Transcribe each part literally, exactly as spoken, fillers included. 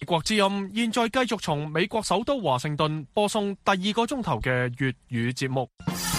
美國之音現在繼續從美國首都華盛頓播送第二個鐘頭嘅粵語節目。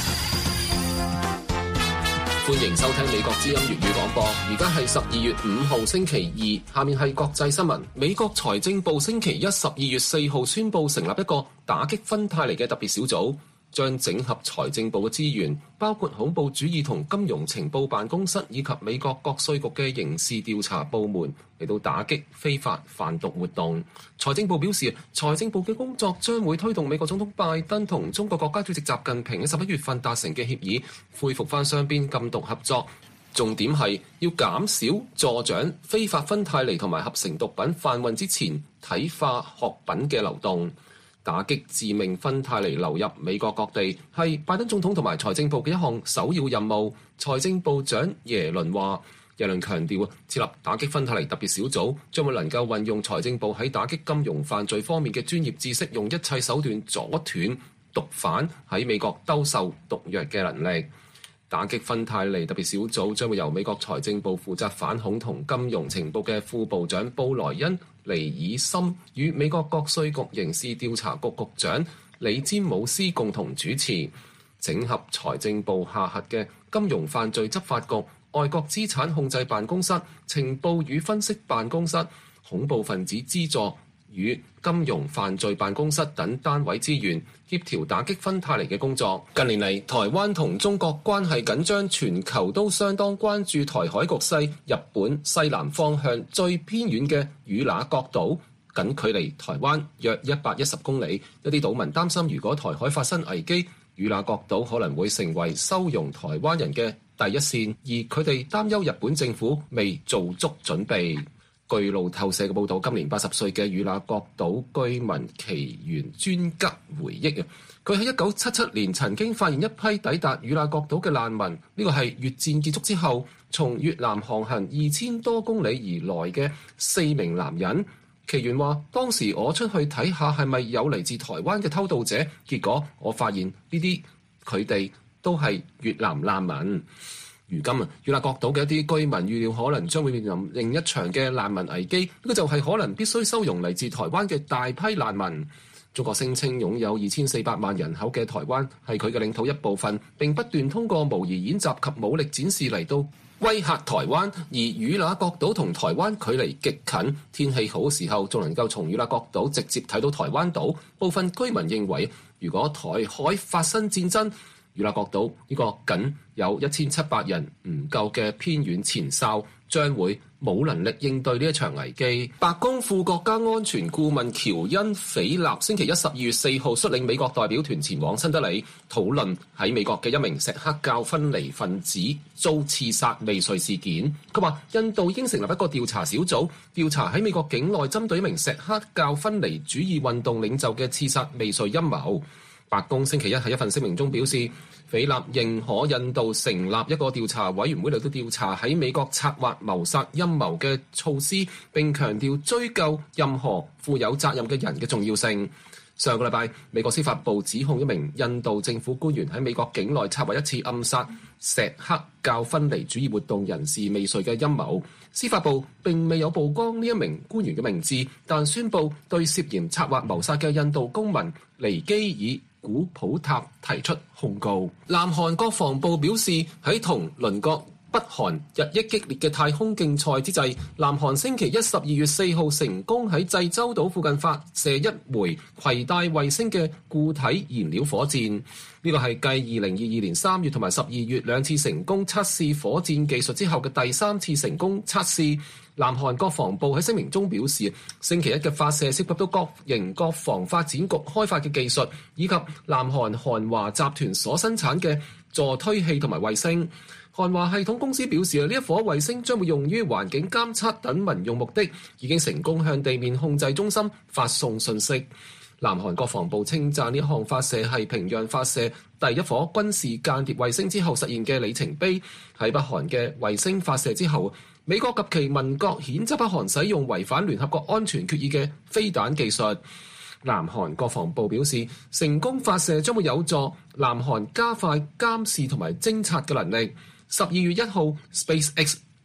歡迎收聽美國之音粵語廣播，而家係十二月五號星期二，下面係國際新聞。美國財政部星期一十二月四號宣布成立一個打擊芬太尼嘅特別小組，將整合財政部嘅資源，包括恐怖主義同金融情報辦公室以及美國國稅局嘅刑事調查部門，嚟到打擊非法販毒活動。財政部表示，財政部嘅工作將會推動美國總統拜登同中國國家主席習近平喺十一月份達成嘅協議，恢復翻雙邊禁毒合作。重點係要減少助長非法芬太尼同埋合成毒品販運之前體化學品嘅流動。打擊致命芬太尼流入美國各地係拜登總統同埋財政部嘅一項首要任務。財政部長耶倫話，耶倫強調設立打擊芬太尼特別小組將會能夠運用財政部喺打擊金融犯罪方面嘅專業知識，用一切手段阻斷毒販喺美國兜售毒藥嘅能力。打擊芬太尼特別小組將會由美國財政部負責反恐同金融情報嘅副部長布萊恩尼爾森與美國國稅局刑事調查局局長李詹姆斯共同主持，整合財政部下轄嘅金融犯罪執法局、外國資產控制辦公室、情報與分析辦公室、恐怖分子資助與金融犯罪辦公室等單位資源，協調打擊芬太尼嘅工作。近年嚟，台灣同中國關係緊張，全球都相當關注台海局勢。日本西南方向最偏遠嘅與那國島，僅距離台灣約一百一十公里。一啲島民擔心，如果台海發生危機，與那國島可能會成為收容台灣人嘅第一線，而佢哋擔憂日本政府未做足準備。據路透社嘅報導，今年八十歲嘅與那國島居民奇緣專吉回憶啊，佢喺一九七七年曾經發現一批抵達與那國島嘅難民，呢個係越戰結束之後從越南航行二千多公里而來嘅四名男人。奇緣話：當時我出去睇下係咪有嚟自台灣嘅偷渡者，結果我發現呢啲佢哋都係越南難民。如今啊，與那國島嘅一啲居民預料可能將會面臨另一場嘅難民危機，呢個就係可能必須收容嚟自台灣嘅大批難民。中國聲稱擁有二千四百萬人口嘅台灣係佢嘅領土一部分，並不斷通過模擬演習及武力展示嚟到威嚇台灣。而與那國島同台灣距離極近，天氣好時候仲能夠從與那國島直接睇到台灣島。部分居民認為，如果台海發生戰爭，與那國島呢個僅有一千七百人唔夠嘅偏遠前哨，將會冇能力應對呢一場危機。白宮副國家安全顧問喬恩斐納星期一十二月四號率領美國代表團前往新德里，討論喺美國嘅一名錫克教分離分子遭刺殺未遂事件。佢話印度已經成立一個調查小組，調查喺美國境內針對一名錫克教分離主義運動領袖嘅刺殺未遂陰謀。白宮星期一喺一份聲明中表示，斐納認可印度成立一個調查委員會嚟到調查喺美國策劃謀殺陰謀嘅措施，並強調追究任何負有責任嘅人嘅重要性。上個禮拜，美國司法部指控一名印度政府官員喺美國境內策劃一次暗殺錫克教分離主義活動人士未遂嘅陰謀。司法部並未有曝光呢一名官員嘅名字，但宣布對涉嫌策劃謀殺嘅印度公民尼基爾古普塔提出控告。南韓國防部表示，喺同鄰國北韓日益激烈嘅太空競賽之際，南韓星期一十二月四號成功喺濟州島附近發射一枚攜帶衛星嘅固體燃料火箭。呢個係繼二零二二年三月同埋十二月兩次成功測試火箭技術之後嘅第三次成功測試。南韓國防部喺聲明中表示，星期一嘅發射涉及到國營國防發展局開發嘅技術，以及南韓韓華集團所生產嘅助推器同埋衛星。韓華系統公司表示，呢一顆衛星將會用於環境監測等民用目的，已經成功向地面控制中心發送信息。南韓國防部稱讚呢項發射係平壤發射第一顆軍事間諜衛星之後實現嘅里程碑。喺北韓嘅衛星發射之後，美國及其盟國譴責北韓使用違反聯合國安全決議嘅飛彈技術。南韓國防部表示，成功發射將會有助南韓加快監視同埋偵察嘅能力。十二月一號 ，SpaceX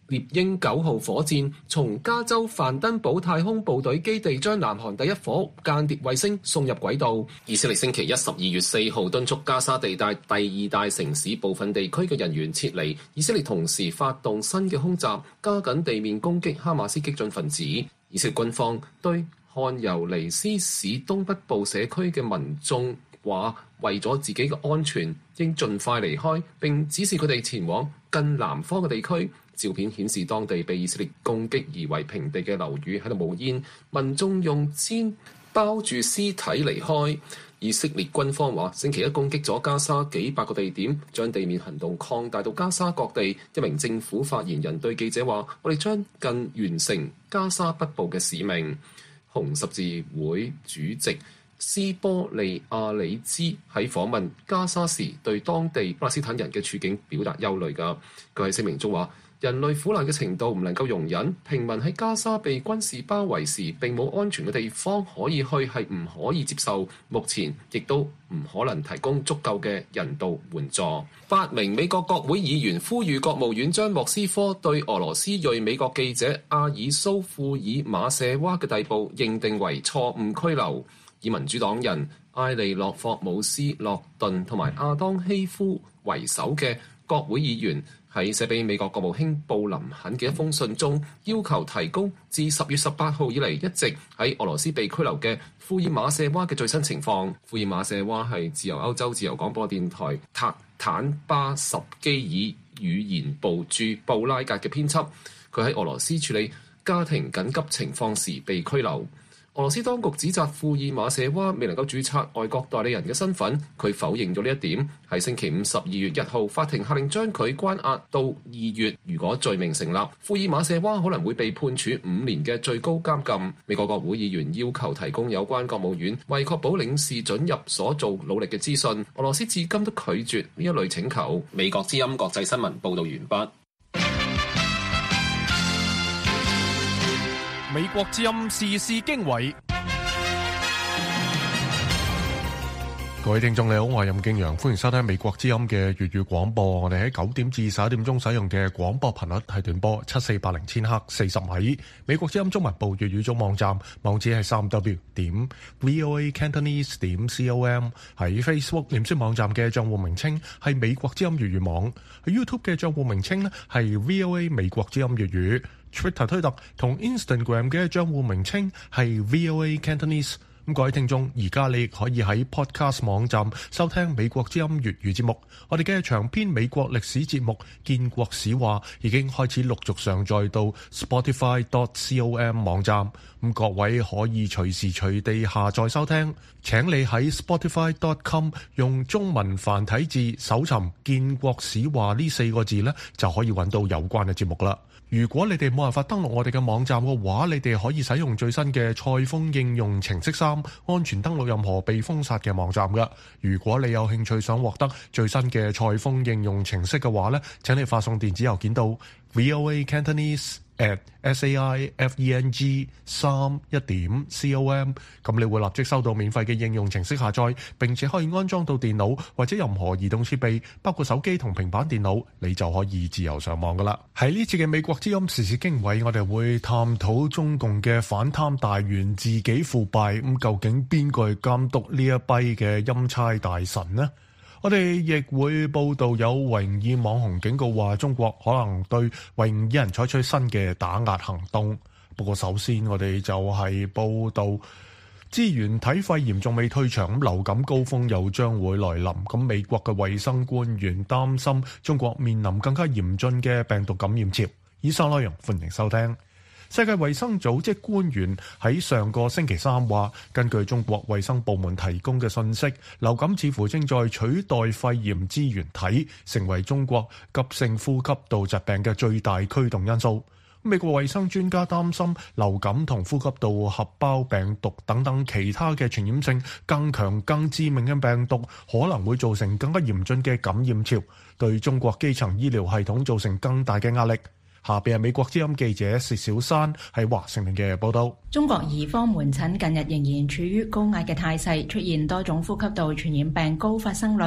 獵鷹九號火箭從加州范登堡太空部隊基地將南韓第一顆間諜衛星送入軌道。以色列星期一十二月四號敦促加沙地帶第二大城市部分地區嘅人員撤離。以色列同時發動新嘅空襲，加緊地面攻擊哈馬斯激進分子。以色列軍方對漢尤尼斯市東北部社區嘅民眾話，為咗自己嘅安全，應盡快離開，並指示佢哋前往更南方嘅地區。照片顯示當地被以色列攻擊而為平地嘅樓宇喺度冒煙，民眾用氈包住屍體離開。以色列軍方話，星期一攻擊咗加沙幾百個地點，將地面行動擴大到加沙各地。一名政府發言人對記者話：我哋將近完成加沙北部嘅使命。紅十字會主席斯波利亞里茲喺訪問加沙時，對當地巴勒斯坦人嘅處境表達憂慮㗎。佢喺聲明中話：人類苦難嘅程度唔能夠容忍，平民喺加沙被軍事包圍時並冇安全嘅地方可以去，係唔可以接受。目前亦都唔可能提供足夠嘅人道援助。八名美國國會議員呼籲國務院將莫斯科對俄羅斯裔美國記者阿爾蘇庫爾馬舍娃嘅逮捕認定為錯誤拘留。以民主黨人艾利諾霍姆斯諾頓同埋亞當希夫為首嘅國會議員喺寫俾美國國務卿布林肯嘅一封信中，要求提供自十月十八號以嚟一直喺俄羅斯被拘留嘅庫爾馬舍娃嘅最新情況。庫爾馬舍娃係自由歐洲自由廣播電台塔坦巴什基爾語言部駐布拉格嘅編輯，佢喺俄羅斯處理家庭緊急情況時被拘留。俄羅斯當局指責庫爾馬舍娃未能夠註冊外國代理人嘅身份，佢否認咗呢一點。喺星期五十二月一號，法庭下令將佢關押到二月。如果罪名成立，庫爾馬舍娃可能會被判處五年嘅最高監禁。美國國會議員要求提供有關國務院為確保領事准入所做努力嘅資訊。俄羅斯至今都拒絕呢一類請求。美國之音國際新聞報道完畢。 美國之音時事經緯， 各位聽眾你好，我係任敬陽，歡迎收聽美國之音嘅粵語廣播。我哋喺九點至十一點鐘使用嘅廣播頻率係短波七四八零千赫四十米。美國之音中文部粵語組網站網址係三 w 點 voa cantonese 點 com。喺 Facebook 臉書網站嘅賬戶名稱係美國之音粵語網。喺 YouTube 嘅賬戶名稱咧係 voa 美國之音粵語。Twitter 推特同 Instagram 嘅賬戶名稱係 voa cantonese。咁各位聽眾，而家你可以喺 Podcast 網站收聽美國之音粵語節目。我哋嘅長篇美國歷史節目《建國史話》已經開始陸續上載到 Spotify dot com 網站。咁各位可以隨時隨地下載收聽。請你喺 Spotify dot com 用中文繁體字搜尋《建國史話》呢四個字呢，就可以揾到有關嘅節目啦。如果你哋冇辦法登錄我哋嘅網站嘅話，你哋可以使用最新嘅賽風應用程式三，安全登錄任何被封殺嘅網站㗎。如果你有興趣想獲得最新嘅賽風應用程式嘅話呢，請你發送電子郵件到 voa cantonese at saifeng 三一點 com， 咁你會立即收到免費嘅應用程式下載，並且可以安裝到電腦或者任何移動設備，包括手機同平板電腦，你就可以自由上網噶啦。喺呢次嘅美國之音時事經緯，我哋會探討中共嘅反貪大員自己腐敗，咁究竟邊個去監督呢一批嘅欽差大臣呢？我哋亦會報道有維吾爾網紅警告話中國可能對維吾爾人採取新嘅打壓行動。不過首先我哋就係報道支原體肺炎仲未退場，咁流感高峰又將會來臨。咁美國嘅衛生官員擔心中國面臨更加嚴峻嘅病毒感染潮。以上內容歡迎收聽。世界衛生組織官員喺上個星期三話，根據中國衛生部門提供嘅信息，流感似乎正在取代肺炎支原體，成為中國急性呼吸道疾病嘅最大驅動因素。美國衛生專家擔心流感同呼吸道合胞病毒等等其他嘅傳染性更強、更致命嘅病毒，可能會造成更加嚴峻嘅感染潮，對中國基層醫療系統造成更大嘅壓力。下邊係美國之音記者薛小山喺華盛頓嘅報道。 中國兒科門診近日仍然處於高壓嘅態勢，出現多種呼吸道傳染病高發生率。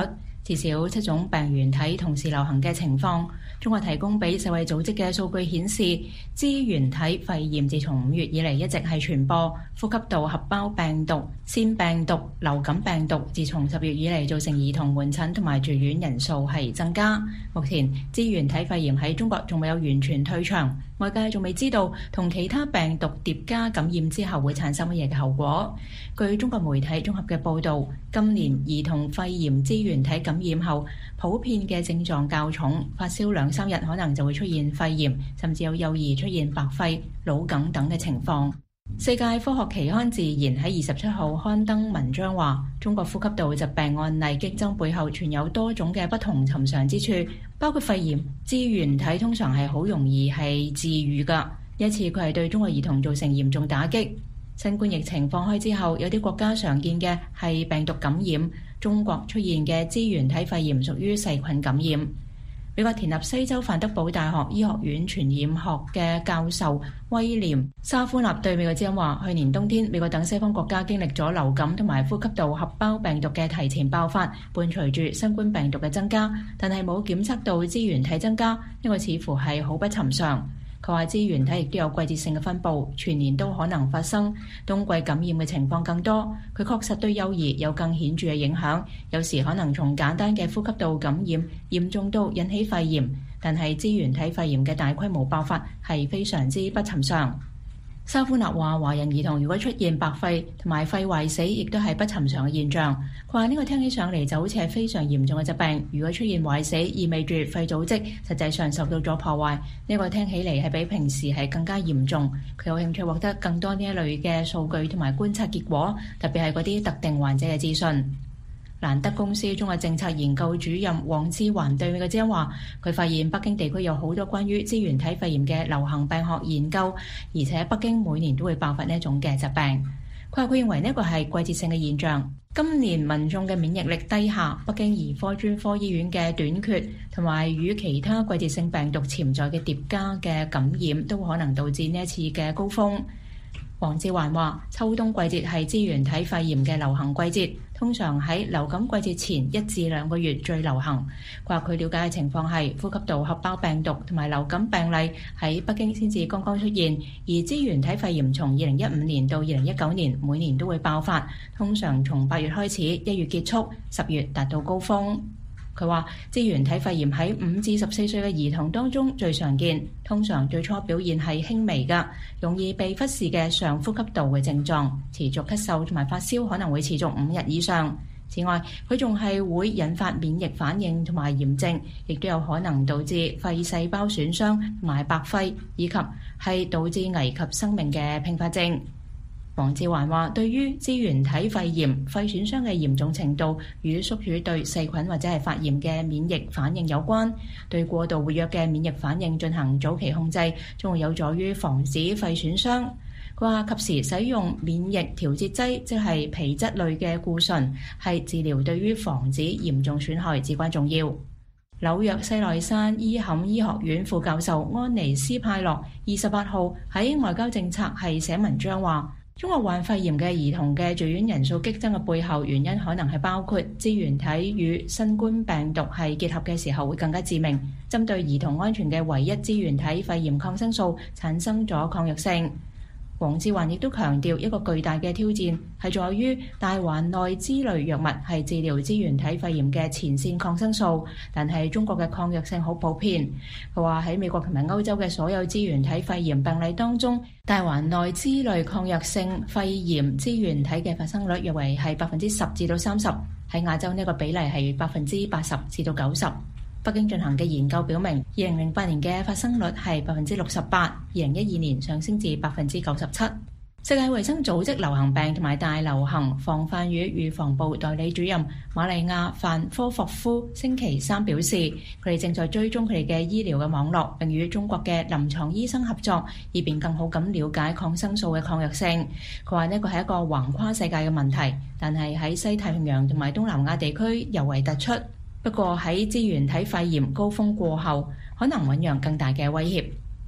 至少七種病原體同時流行嘅情況。中國提供俾世衛組織嘅數據顯示，支原體肺炎自從五月以嚟一直係傳播。呼吸道合胞病毒、腺病毒、流感病毒自從十月以嚟造成兒童門診同埋住院人數係增加。目前支原體肺炎喺中國仲未有完全退場，外界仲未知道同其他病毒疊加感染之後會產生乜嘢嘅後果。據中國媒體綜合嘅報導，今年兒童肺炎支原體感染後，普遍嘅症狀較重，發燒兩三日可能就會出現肺炎，甚至有幼兒出現白肺、腦梗等嘅情況。世界科學期刊《自然》喺二十七號刊登文章話，中國呼吸道疾病案例激增背後存有多種嘅不同尋常之處，包括肺炎支原體通常係好容易係治癒㗎，一次佢係對中國兒童造成嚴重打擊。新冠疫情放開之後，有啲國家常見嘅係病毒感染，中國出現嘅支原體肺炎屬於細菌感染。美國田納西州范德堡大學醫學院傳染學嘅教授威廉沙夫納對美國之音話，去年冬天美國等西方國家經歷咗流感同埋呼吸道合胞病毒嘅提前爆發，伴隨住新冠病毒嘅增加，但係冇檢測到支原體增加，呢個似乎係好不尋常。佢話支原體亦都有季節性嘅分佈，全年都可能發生，冬季感染嘅情況更多。佢確實對幼兒有更顯著嘅影響，有時可能從簡單嘅呼吸道感染嚴重到引起肺炎，但係支原體肺炎嘅大規模爆發係非常之不尋常。沙夫納話，華人兒童如果出現白肺同埋肺壞死，亦都係不尋常嘅現象。佢話呢個聽起上嚟就好似係非常嚴重嘅疾病。如果出現壞死，意味住肺組織實際上受到咗破壞。呢個聽起嚟係比平時係更加嚴重。佢有興趣獲得更多呢一類嘅數據同埋觀察結果，特別係嗰啲特定患者嘅資訊。蘭德公司中國政策研究主任黃志環對美國之音話，佢發現北京地區有好多關於支原體肺炎嘅流行病學研究，而且北京每年都會爆發呢一種嘅疾病。佢話佢認為呢個係季節性嘅現象。今年民眾嘅免疫力低下，北京兒科專科醫院嘅短缺，同埋與其他季節性病毒潛在嘅疊加嘅感染，都可能導致呢一次嘅高峰。黃志環話，秋冬季節係支原體肺炎嘅流行季節，通常喺流感季節前一至兩個月最流行。佢話佢了解嘅情況係呼吸道合胞病毒同埋流感病例喺北京先至剛剛出現，而支原體肺炎從二零一五年到二零一九年每年都會爆發，通常從八月開始，一月結束，十月達到高峰。佢話支原體肺炎喺五至十四歲嘅兒童當中最常見，通常最初表現係輕微嘅，容易被忽視嘅上呼吸道嘅症狀，持續咳嗽同埋發燒可能會持續五日以上。此外，佢仲係會引發免疫反應同埋炎症，亦都有可能導致肺細胞損傷同埋白肺，以及係導致危及生命嘅併發症。黃志環話，對於支原體肺炎肺損傷嘅嚴重程度與宿主對細菌或者係發炎嘅免疫反應有關，對過度活躍嘅免疫反應進行早期控制，將會有助於防止肺損傷。佢話及時使用免疫調節劑，即係皮質類嘅固醇，係治療對於防止嚴重損害至關重要。紐約西奈山伊坎醫學院副教授安妮斯派洛二十八號喺外交政策係寫文章話，中國患肺炎嘅兒童嘅住院人數激增嘅背後原因，可能係包括支原體與新冠病毒係結合嘅時候會更加致命，針對兒童安全嘅唯一支原體肺炎抗生素產生咗抗藥性。黃志環亦都強調，一個巨大嘅挑戰係在於大環內酯類藥物係治療支原體肺炎嘅前線抗生素，但係中國嘅抗藥性好普遍。佢話喺美國同埋歐洲嘅所有支原體肺炎病例當中，大環內酯類抗藥性肺炎支原體嘅發生率約為係百分之十至到三十，喺亞洲呢個比例係百分之八十至到九十。北京進行嘅研究表明，二零零八年嘅發生率係百分之六十八，二零一二年上升至百分之九十七。世界衛生組織流行病同埋大流行防範與預防部代理主任瑪利亞范科霍夫星期三表示，佢哋正在追蹤佢哋嘅醫療嘅網絡，並與中國嘅臨床醫生合作，以便更好咁了解抗生素嘅抗藥性。佢話呢個係一個橫跨世界嘅問題，但係喺西太平洋同埋東南亞地區尤為突出。不過喺支原體肺炎高峰過後，可能醞釀更大嘅威脅。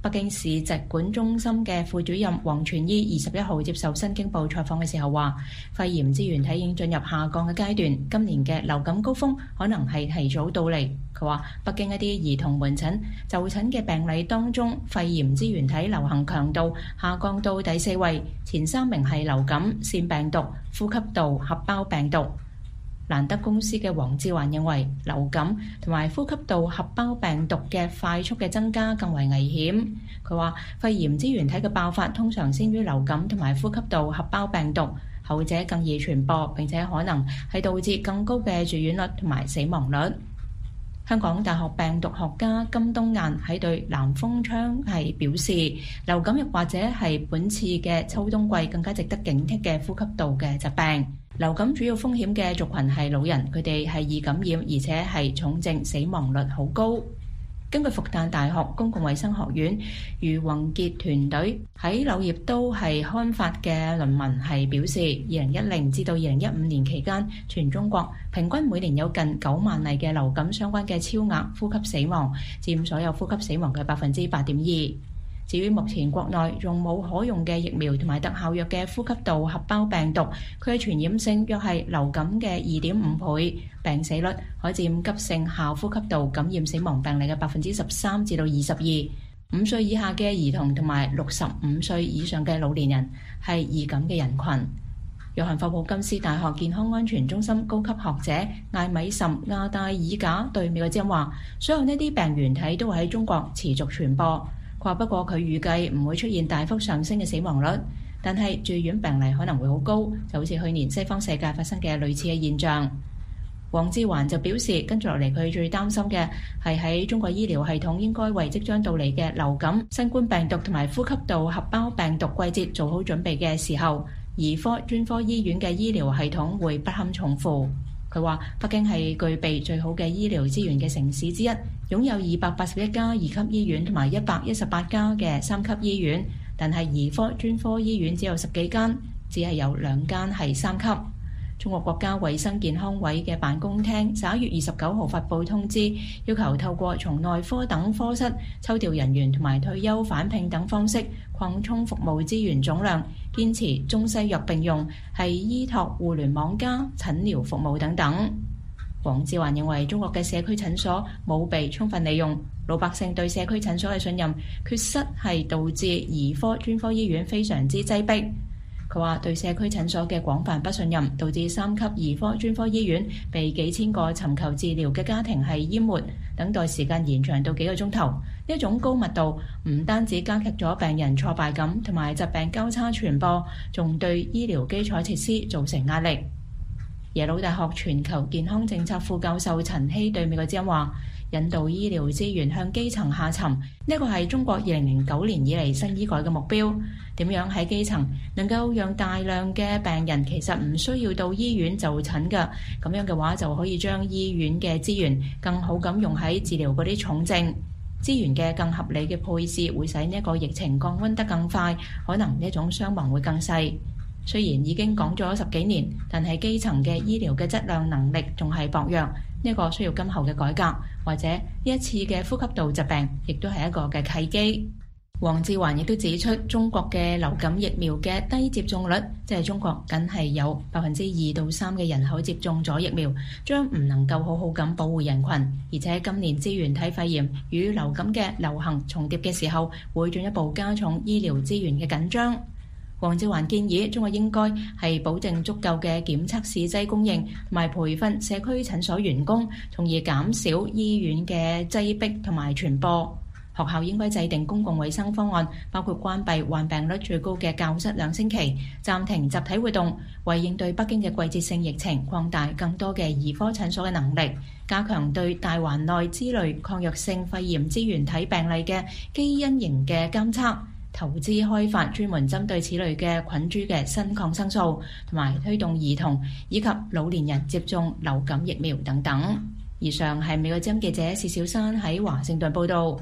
北京市疾管中心嘅副主任黃全醫二十一號接受新京報採訪嘅時候話，肺炎支原體已經進入下降嘅階段，今年嘅流感高峰可能係提早到嚟。佢話北京一啲兒童門診就診嘅病例當中，肺炎支原體流行強度下降到第四位，前三名係流感、腺病毒、呼吸道合胞病毒。蘭德公司嘅黃志環認為，流感同埋呼吸道合胞病毒嘅快速嘅增加更為危險。佢話肺炎支原體嘅爆發通常先於流感同埋呼吸道合胞病毒，後者更易傳播，並且可能係導致更高嘅住院率同埋死亡率。香港大學病毒學家金冬雁喺對南風窗係表示，流感亦或者係本次嘅秋冬季更加值得警惕嘅呼吸道嘅疾病。流感主要風險嘅族群係老人，佢哋係易感染，而且係重症死亡率好高。根據復旦大學公共衛生學院余宏傑團隊喺柳葉刀係刊發嘅論文係表示，二零一零至到二零一五年期間，全中國平均每年有近九萬例嘅流感相關嘅超額呼吸死亡，佔所有呼吸死亡嘅百分之八點二。至於目前國內仲冇可用嘅疫苗同埋特效藥嘅呼吸道合胞病毒，佢嘅傳染性約係流感嘅二點五倍，病死率可佔急性下呼吸道感染死亡病例嘅百分之十三至到二十二。五歲以下嘅兒童同埋六十五歲以上嘅老年人係易感嘅人群。約翰霍普金斯大學健康安全中心高級學者艾米什亞戴爾賈對美國之音話，所有呢啲病原體都會喺中國持續傳播。話不過佢預計唔會出現大幅上升嘅死亡率，但係住院病例可能會好高，就好似去年西方世界發生嘅類似嘅現象。黃志環就表示，跟住落嚟佢最擔心嘅係喺中國醫療系統應該為即將到嚟嘅流感、新冠病毒同埋呼吸道合胞病毒季節做好準備嘅時候，兒科專科醫院嘅醫療系統會不堪重負。佢話北京係具備最好嘅醫療資源嘅城市之一，擁有二百八十一家二級醫院同埋一百一十八家嘅三級醫院，但係兒科專科醫院只有十幾間，只係有兩間係三級。中國國家衛生健康委嘅辦公廳十一月二十九號發布通知，要求透過從內科等科室抽調人員同埋退休返聘等方式擴充服務資源總量，堅持中西藥並用，係依託互聯網加診療服務等等。黃志環認為中國嘅社區診所冇被充分利用，老百姓對社區診所嘅信任缺失係導致兒科專科醫院非常之擠迫。佢話對社區診所嘅廣泛不信任，導致三級兒科專科醫院被幾千個尋求治療嘅家庭係淹沒，等待時間延長到幾個鐘頭。呢一種高密度唔單止加劇咗病人挫敗感同埋疾病交叉傳播，仲對醫療基礎設施造成壓力。耶魯大學全球健康政策副教授陳希對美國之音話，引導醫療資源向基層下沉，呢個係中國二零零九年以嚟新醫改嘅目標。點樣喺基層能夠讓大量嘅病人其實唔需要到醫院就診嘅，咁樣嘅話就可以將醫院嘅資源更好咁用喺治療嗰啲重症。資源嘅更合理嘅配置會使呢一個疫情降溫得更快，可能呢種傷亡會更細。雖然已經講咗十幾年，但係基層嘅醫療嘅質量能力仲係薄弱，呢個需要今後嘅改革，或者呢一次嘅呼吸道疾病亦都係一個嘅契機。黃志環亦都指出，中國嘅流感疫苗嘅低接種率，即係中國僅係有百分之二到三嘅人口接種咗疫苗，將唔能夠好好咁保護人群，而且今年支原體肺炎與流感嘅流行重疊嘅時候，會進一步加重醫療資源嘅緊張。黃志環建議中國應該係保證足夠嘅檢測試劑供應，同埋培訓社區診所員工，從而減少醫院嘅擠迫同埋傳播。學校應該制定公共衛生方案，包括關閉患病率最高嘅教室兩星期，暫停集體活動，為應對北京嘅季節性疫情，擴大更多嘅兒科診所嘅能力，加強對大環內之類抗藥性肺炎支原體病例嘅基因型嘅監測，投資開發專門針對此類嘅菌株嘅新抗生素，同埋推動兒童以及老年人接種流感疫苗等等。以上係美國之音記者薛小山喺華盛頓報道。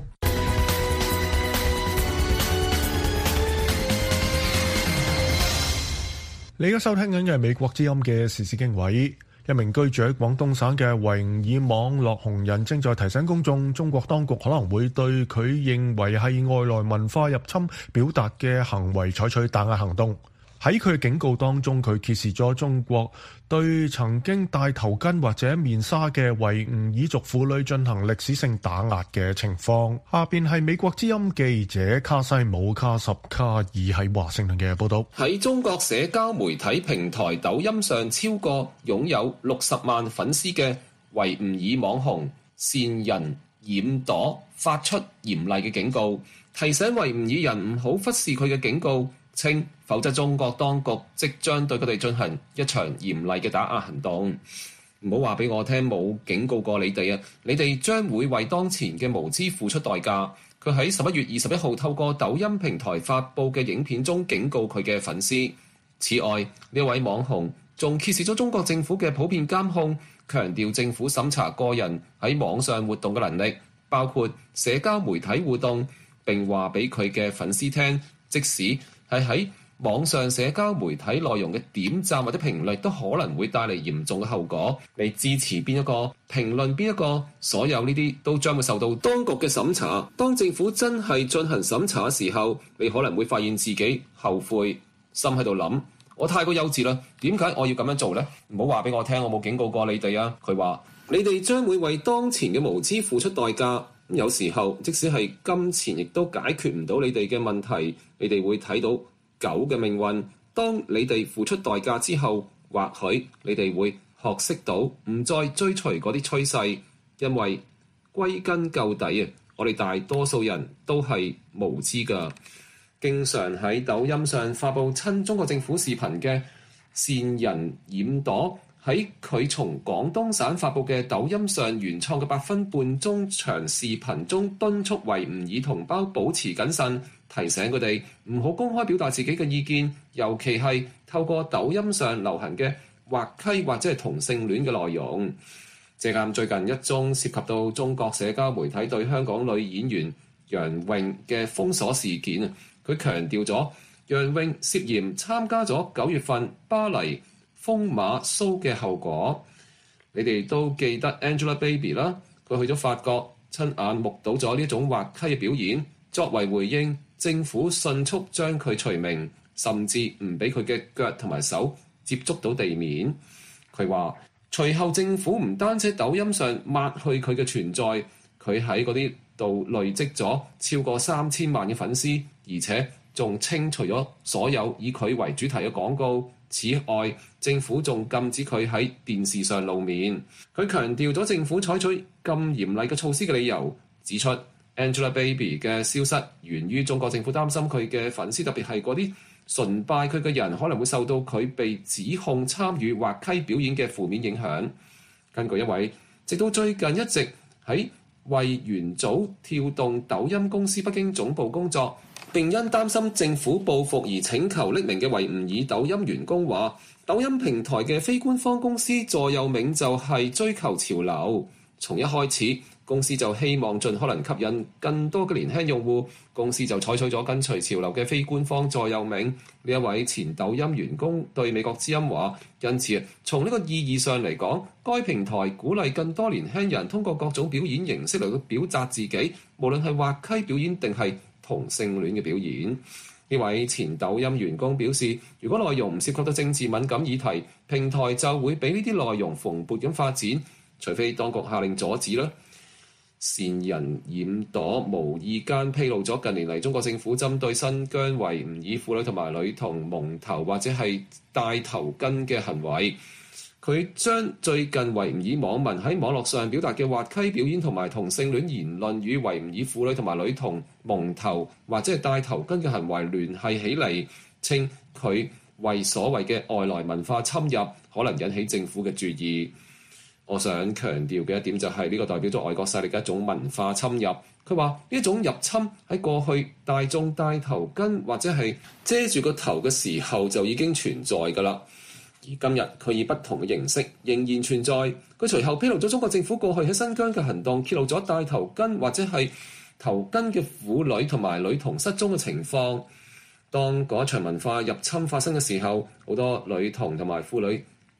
你而家收聽緊嘅係美國之音嘅時事經緯。 一名居住喺廣東省嘅維吾爾網絡紅人正在提醒公眾，中國當局可能會對佢認為係外來文化入侵表達嘅行為採取打壓行動。喺佢嘅警告當中，佢揭示咗中國對曾經戴頭巾或者面紗嘅維吾爾族婦女進行歷史性打壓嘅情況。下邊係美國之音記者卡西姆卡什卡爾喺華盛頓嘅報道。 喺中國社交媒體平台抖音上，超過擁有六十萬粉絲嘅維吾爾網紅善人染朵發出嚴厲嘅警告，提醒維吾爾人唔好忽視佢嘅警告，稱否則中國當局即將對佢哋進行一場嚴厲嘅打壓行動。唔好話俾我聽冇警告過你哋啊！你哋將會為當前嘅無知付出代價。佢喺十一月二十一號透過抖音平台發布嘅影片中警告佢嘅粉絲。此外，呢位網紅仲揭示咗中國政府嘅普遍監控，強調政府審查個人喺網上活動嘅能力，包括社交媒體互動，並話俾佢嘅粉絲聽，即使係喺網上社交媒體內容嘅點讚或者評論都可能會帶嚟嚴重嘅後果。你支持邊一個，評論邊一個，所有呢啲都將會受到當局嘅審查。當政府真係進行審查嘅時候，你可能會發現自己後悔，心喺度諗：我太過幼稚啦，點解我要咁樣做呢？唔好話俾我聽，我冇警告過你哋啊！佢話：你哋將會為當前嘅無知付出代價。有時候，即使係金錢，亦都解決唔到你哋嘅問題。你哋會睇到狗嘅命運。當你哋付出代價之後，或許你哋會學識到唔再追隨嗰啲趨勢，因為歸根究底啊，我哋大多數人都係無知㗎。經常喺抖音上發布親中國政府視頻嘅善人染朵，喺佢從廣東省發布嘅抖音上原創嘅八分半鐘長視頻中，敦促維吾爾同胞保持謹慎，提醒佢哋唔好公開表達自己嘅意見，尤其係透過抖音上流行嘅滑稽或者係同性戀嘅內容。借鑑最近一宗涉及到中國社交媒體對香港女演員楊穎嘅封鎖事件啊，佢強調咗楊穎涉嫌參加咗九月份巴黎瘋馬 show 嘅後果。你哋都記得 Angelababy 啦，佢去咗法國，親眼目睹咗呢種滑稽嘅表演。作為回應，政府迅速將佢除名，甚至唔俾佢嘅腳同埋手接觸到地面。佢話隨後政府唔單止喺抖音上抹去佢嘅存在，佢喺嗰啲度累積咗超過三千萬嘅粉絲，而且仲清除咗所有以佢為主題嘅廣告。此外，政府仲禁止佢喺電視上露面。佢強調咗政府採取咁嚴厲嘅措施嘅理由，指出 Angelababy 嘅消失源於中國政府擔心佢嘅粉絲，特別係嗰啲崇拜佢嘅人，可能會受到佢被指控參與滑稽表演嘅負面影響。根據一位直到最近一直喺為元祖跳動抖音公司北京總部工作，並因擔心政府報復而請求匿名嘅維吾爾抖音員工話，抖音平台嘅非官方公司座右銘就係追求潮流。從一開始，公司就希望盡可能吸引更多嘅年輕用戶，公司就採取咗跟隨潮流嘅非官方座右銘。呢一位前抖音員工對美國之音話，因此從呢個意義上嚟講，該平台鼓勵更多年輕人通過各種表演形式嚟到表達自己，無論係滑稽表演定係同性戀嘅表演。呢位前抖音員工表示，如果內容唔涉及到政治敏感議題，平台就會俾呢啲內容蓬勃咁發展，除非當局下令阻止啦。善人染朵無意間披露咗近年嚟中國政府針對新疆維吾爾婦女同埋女童蒙頭或者係戴頭巾嘅行為。佢將最近維吾爾網民喺網絡上表達嘅滑稽表演同埋同性戀言論與維吾爾婦女同埋女童蒙頭或者係戴頭巾嘅行為聯繫起嚟，稱佢為所謂嘅外來文化侵入，可能引起政府嘅注意。我想強調嘅一點就係呢個代表咗外國勢力嘅一種文化侵入。佢話呢種入侵喺過去大眾戴頭巾或者係遮住個頭嘅時候就已經存在㗎啦。而今日佢以不同嘅形式仍然存在。佢隨後披露咗中國政府過去喺新疆嘅行動，揭露咗戴頭巾或者係頭巾嘅婦女同埋女童失蹤嘅情況。當嗰場文化入侵發生嘅時候，好多女童同埋婦女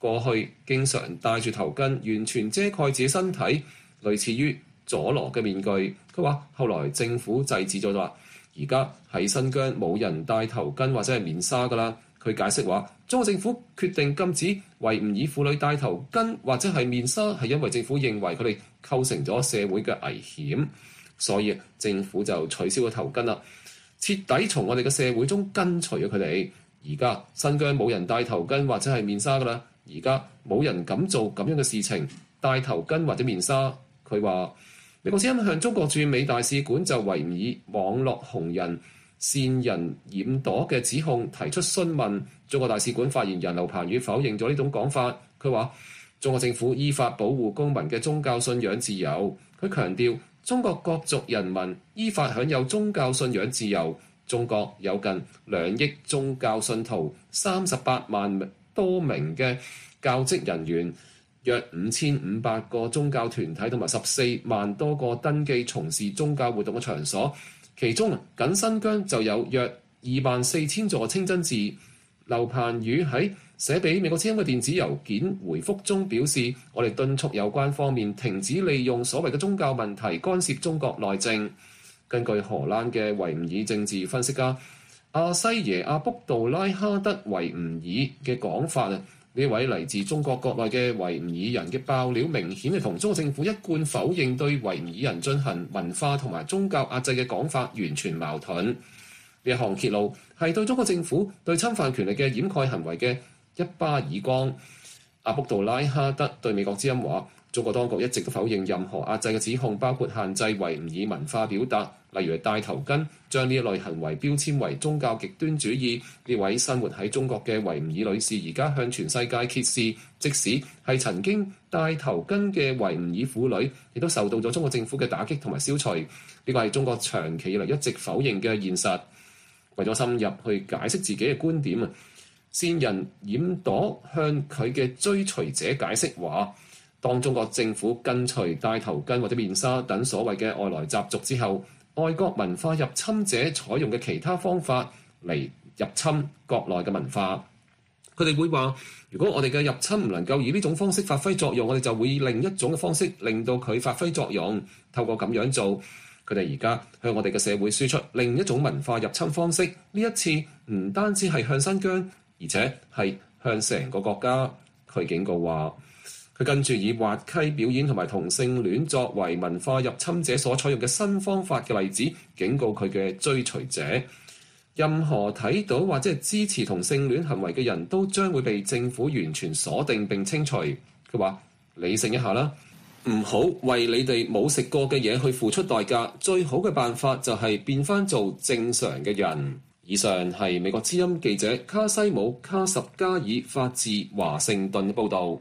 過去經常戴住頭巾，完全遮蓋自己身體，類似於佐羅嘅面具。佢話後來政府制止咗，話而家喺新疆冇人戴頭巾或者係面紗㗎啦。佢解釋話，中國政府決定禁止維吾爾婦女戴頭巾或者係面紗，係因為政府認為佢哋構成咗社會嘅危險，所以政府就取消咗頭巾啦，徹底從我哋嘅社會中根除咗佢哋。而家新疆冇人戴頭巾或者係面紗㗎啦，而家冇人敢做咁樣嘅事情，戴頭巾或者面紗。佢話美國之音向中國駐美大使館就維吾爾網絡紅人線人染朵嘅指控提出詢問，中國大使館發言人劉鵬宇否認咗呢種講法。佢話中國政府依法保護公民嘅宗教信仰自由。佢強調中國各族人民依法享有宗教信仰自由。中國有近兩億宗教信徒，三十八萬多名嘅教職人員，約五千五百個宗教團體同埋十四萬多個登記從事宗教活動嘅場所。其中僅新疆就有約二萬四千座清真寺。劉鵬宇喺寫俾美國之音嘅電子郵件回覆中表示，我哋敦促有關方面停止利用所謂嘅宗教問題干涉中國內政。根據荷蘭嘅維吾爾政治分析家阿西耶阿卜杜拉哈德維吾爾嘅講法啊，呢位嚟自中國國內嘅維吾爾人嘅爆料，明顯係同中國政府一貫否認對維吾爾人進行文化同埋宗教壓制嘅講法完全矛盾。呢一項揭露係對中國政府對侵犯權力嘅掩蓋行為嘅一巴耳光。阿卜杜拉哈德對美國之音話，中國當局一直都否認任何壓制嘅指控，包括限制維吾爾文化表達，例如係戴頭巾，將呢一類行為標籤為宗教極端主義。呢位生活喺中國嘅維吾爾女士而家向全世界揭示，即使係曾經戴頭巾嘅維吾爾婦女，亦都受到咗中國政府嘅打擊同埋消除。呢個係中國長期以嚟一直否認嘅現實。為咗深入去解釋自己嘅觀點啊，線人染朵向佢嘅追隨者解釋話，當中國政府跟隨戴頭巾或者面紗等所謂嘅外來習俗之後，外國文化入侵者採用嘅其他方法嚟入侵國內嘅文化。佢哋會話，如果我哋嘅入侵唔能夠以呢種方式發揮作用，我哋就會以另一種嘅方式令到佢發揮作用。透過咁樣做，佢哋而家向我哋嘅社會輸出另一種文化入侵方式。呢一次唔單止係向新疆，而且係向成個國家。佢警告話，佢跟住以滑稽表演同埋同性戀作為文化入侵者所採用嘅新方法嘅例子，警告佢嘅追隨者，任何睇到或者係支持同性戀行為嘅人都將會被政府完全鎖定並清除。佢話，理性一下啦，唔好為你哋冇食過嘅嘢去付出代價，最好嘅辦法就係變返做正常嘅人。以上係美國之音記者卡西姆卡什加爾發自華盛頓嘅報導。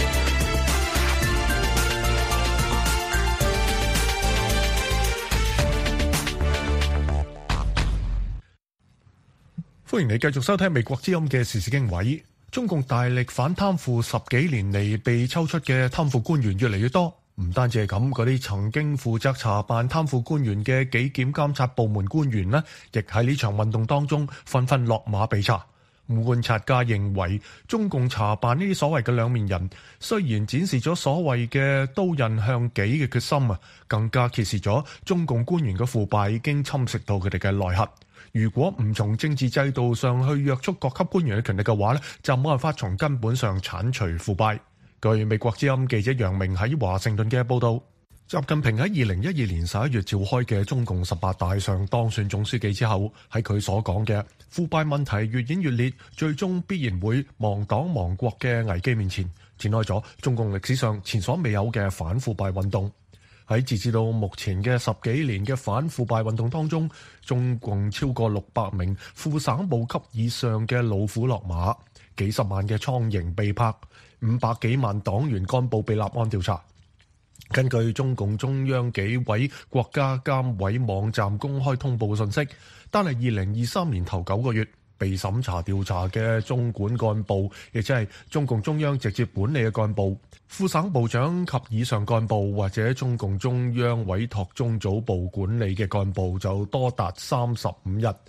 歡迎你繼續收聽美國之音嘅時事經緯。中共大力反貪腐十幾年嚟，被抽出嘅貪腐官員越嚟越多。唔單止係咁，嗰啲曾經負責查辦貪腐官員嘅紀檢監察部門官員呢，亦喺呢場運動當中紛紛落馬被查。觀察家認為，中共查辦呢啲所謂嘅兩面人，雖然展示咗所謂嘅刀刃向己嘅決心啊，更加揭示咗中共官員嘅腐敗已經侵蝕到佢哋嘅內核。如果唔從政治制度上去約束各級官員嘅權力嘅話呢，就冇辦法從根本上剷除腐敗。據美國之音記者楊明喺華盛頓嘅報導，習近平喺二零一二年十一月召開嘅中共十八大上當選總書記之後，喺佢所講嘅腐敗問題越演越烈，最終必然會亡黨亡國嘅危機面前，展開咗中共歷史上前所未有嘅反腐敗運動。喺截至到目前嘅十幾年嘅反腐敗運動當中，中共超過六百名副省部級以上嘅老虎落馬，幾十萬嘅蒼蠅被拍，五百幾萬黨員幹部被立案調查。根據中共中央紀委國家監委網站公開通報信息，單係二零二三年頭九個月被審查調查嘅中管幹部，亦即係中共中央直接管理嘅幹部、副省部長及以上幹部，或者中共中央委託中組部管理嘅幹部，就多達三十五人。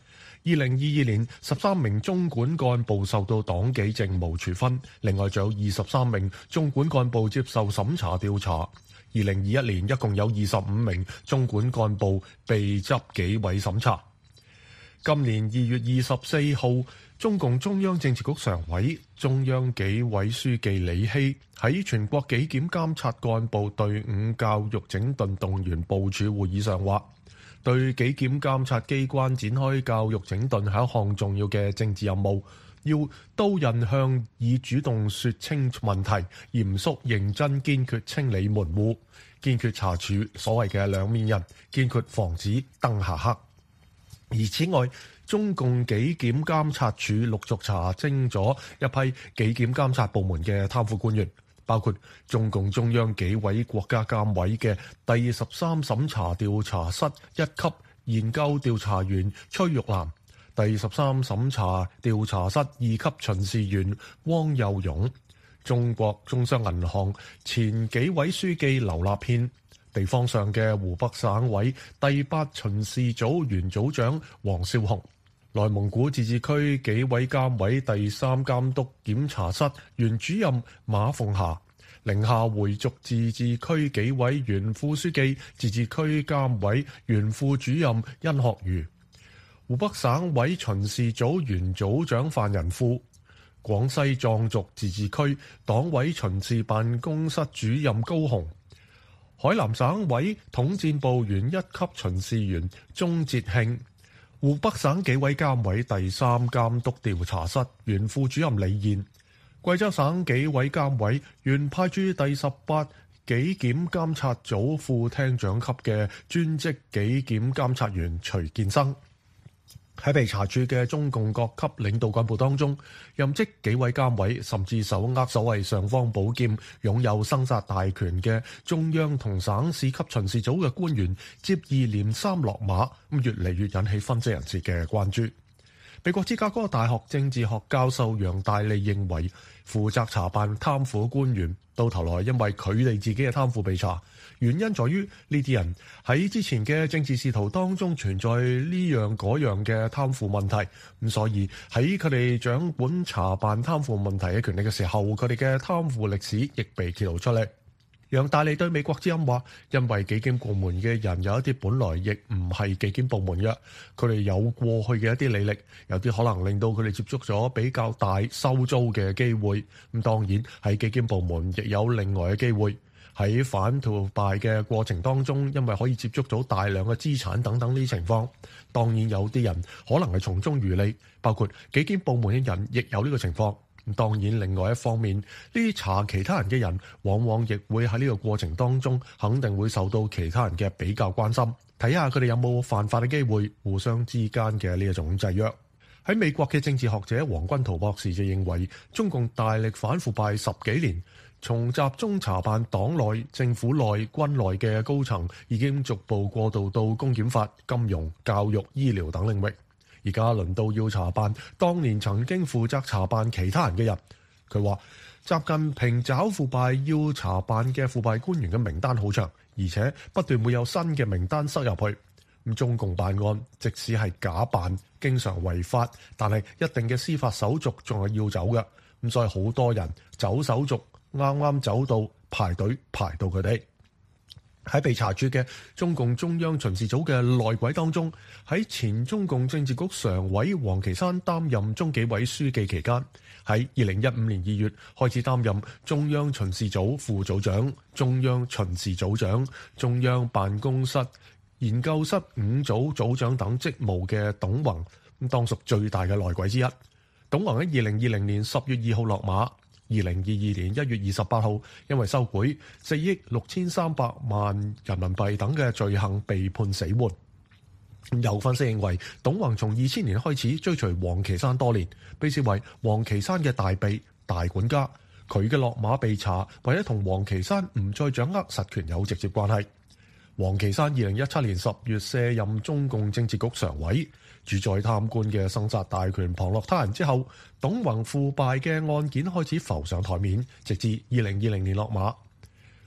二零二二年十三名中管幹部受到黨紀政務處分，另外仲有二十三名中管幹部接受審查調查。二零二一年一共有二十五名中管幹部被執紀委審查。今年二月二十四號，中共中央政治局常委、中央紀委書記李希喺全國紀檢監察幹部隊伍教育整頓動員部署會議上話，對紀檢監察機關展開教育整頓係一項重要嘅政治任務，要刀刃向以主動說清問題，嚴肅認真堅決清理門戶，堅決查處所謂嘅兩面人，堅決防止燈下黑。而此外，中共紀檢監察處陸續查清咗一批紀檢監察部門嘅貪腐官員，包括中共中央紀委國家監委嘅第十三審查調查室一級研究調查員崔玉蘭、第十三審查調查室二級巡視員汪幼勇、中國中商銀行前紀委書記劉立憲、地方上嘅湖北省委第八巡視組原組長黃少雄、內蒙古自治區紀委監委第三監督檢查室原主任馬鳳霞、寧夏回族自治區紀委原副書記、自治區監委原副主任殷學瑜、湖北省委巡視組原組長范仁富、廣西壯族自治區黨委巡視辦公室主任高雄、海南省委統戰部原一級巡視員鐘哲慶、湖北省紀委監委第三監督調查室原副主任李燕、貴州省紀委監委原派駐第十八紀檢監察組副廳長級嘅專職紀檢監察員徐建生。喺被查處嘅中共各級領導幹部當中，任職紀委監委甚至手握所謂尚方寶劍、擁有生殺大權嘅中央同省市級巡視組嘅官員接二連三落馬，咁越嚟越引起分析人士嘅關注。美國芝加哥大學政治學教授楊大利認為，負責查辦貪腐官員到頭來因為佢哋自己嘅貪腐被查，原因在於呢啲人喺之前嘅政治仕途當中存在呢樣嗰樣嘅貪腐問題，咁所以喺佢哋掌管查辦貪腐問題嘅權力嘅時候，佢哋嘅貪腐歷史亦被揭露出嚟。楊大利對美國之音話，因為紀檢部門嘅人有一啲本來亦唔係紀檢部門嘅，佢哋有過去嘅一啲履歷，有啲可能令到佢哋接觸咗比較大收租嘅機會。咁當然喺紀檢部門亦有另外嘅機會，喺反腐敗嘅過程當中，因為可以接觸到大量嘅資產等等呢啲情況，當然有啲人可能係從中漁利，包括紀檢部門嘅人亦有呢個情況。當然另外一方面，呢啲查其他人嘅人往往亦會喺呢個過程當中肯定會受到其他人嘅比較關心，睇下佢哋有冇犯法嘅機會，互相之間嘅呢一種制約。喺美國嘅政治學者黃君濤博士就認為，中共大力反腐敗十幾年，從集中查辦黨內、政府內、軍內嘅高層，已經逐步過渡到公檢法、金融、教育、醫療等領域。而家輪到要查辦當年曾經負責查辦其他人嘅人。佢話習近平找腐敗要查辦嘅腐敗官員嘅名單好長，而且不斷會有新嘅名單塞入去。咁中共辦案即使係假辦，經常違法，但係一定嘅司法手續仲係要走嘅。咁所以好多人走手續，啱啱走到排隊排到佢哋。喺被查處嘅中共中央巡視組嘅內鬼當中，喺前中共政治局常委王岐山擔任中紀委書記期間，喺二零一五年二月開始擔任中央巡視組副組長、中央巡視組長、中央辦公室、研究室五組組長等職務嘅董宏，咁當屬最大嘅內鬼之一。董宏喺二零二零年十月二號落馬。二零二二年一月二十八號，因為收賄四億六千三百萬人民幣等嘅罪行被判死緩。有分析認為，董宏從二千年開始追隨王岐山多年，被視為王岐山嘅大秘、大管家。佢嘅落馬被查，或者同王岐山唔再掌握實權有直接關係。王岐山二零一七年十月卸任中共政治局常委，主宰貪官嘅生殺大權旁落他人之後，董宏腐敗嘅案件開始浮上台面，直至二零二零年落馬。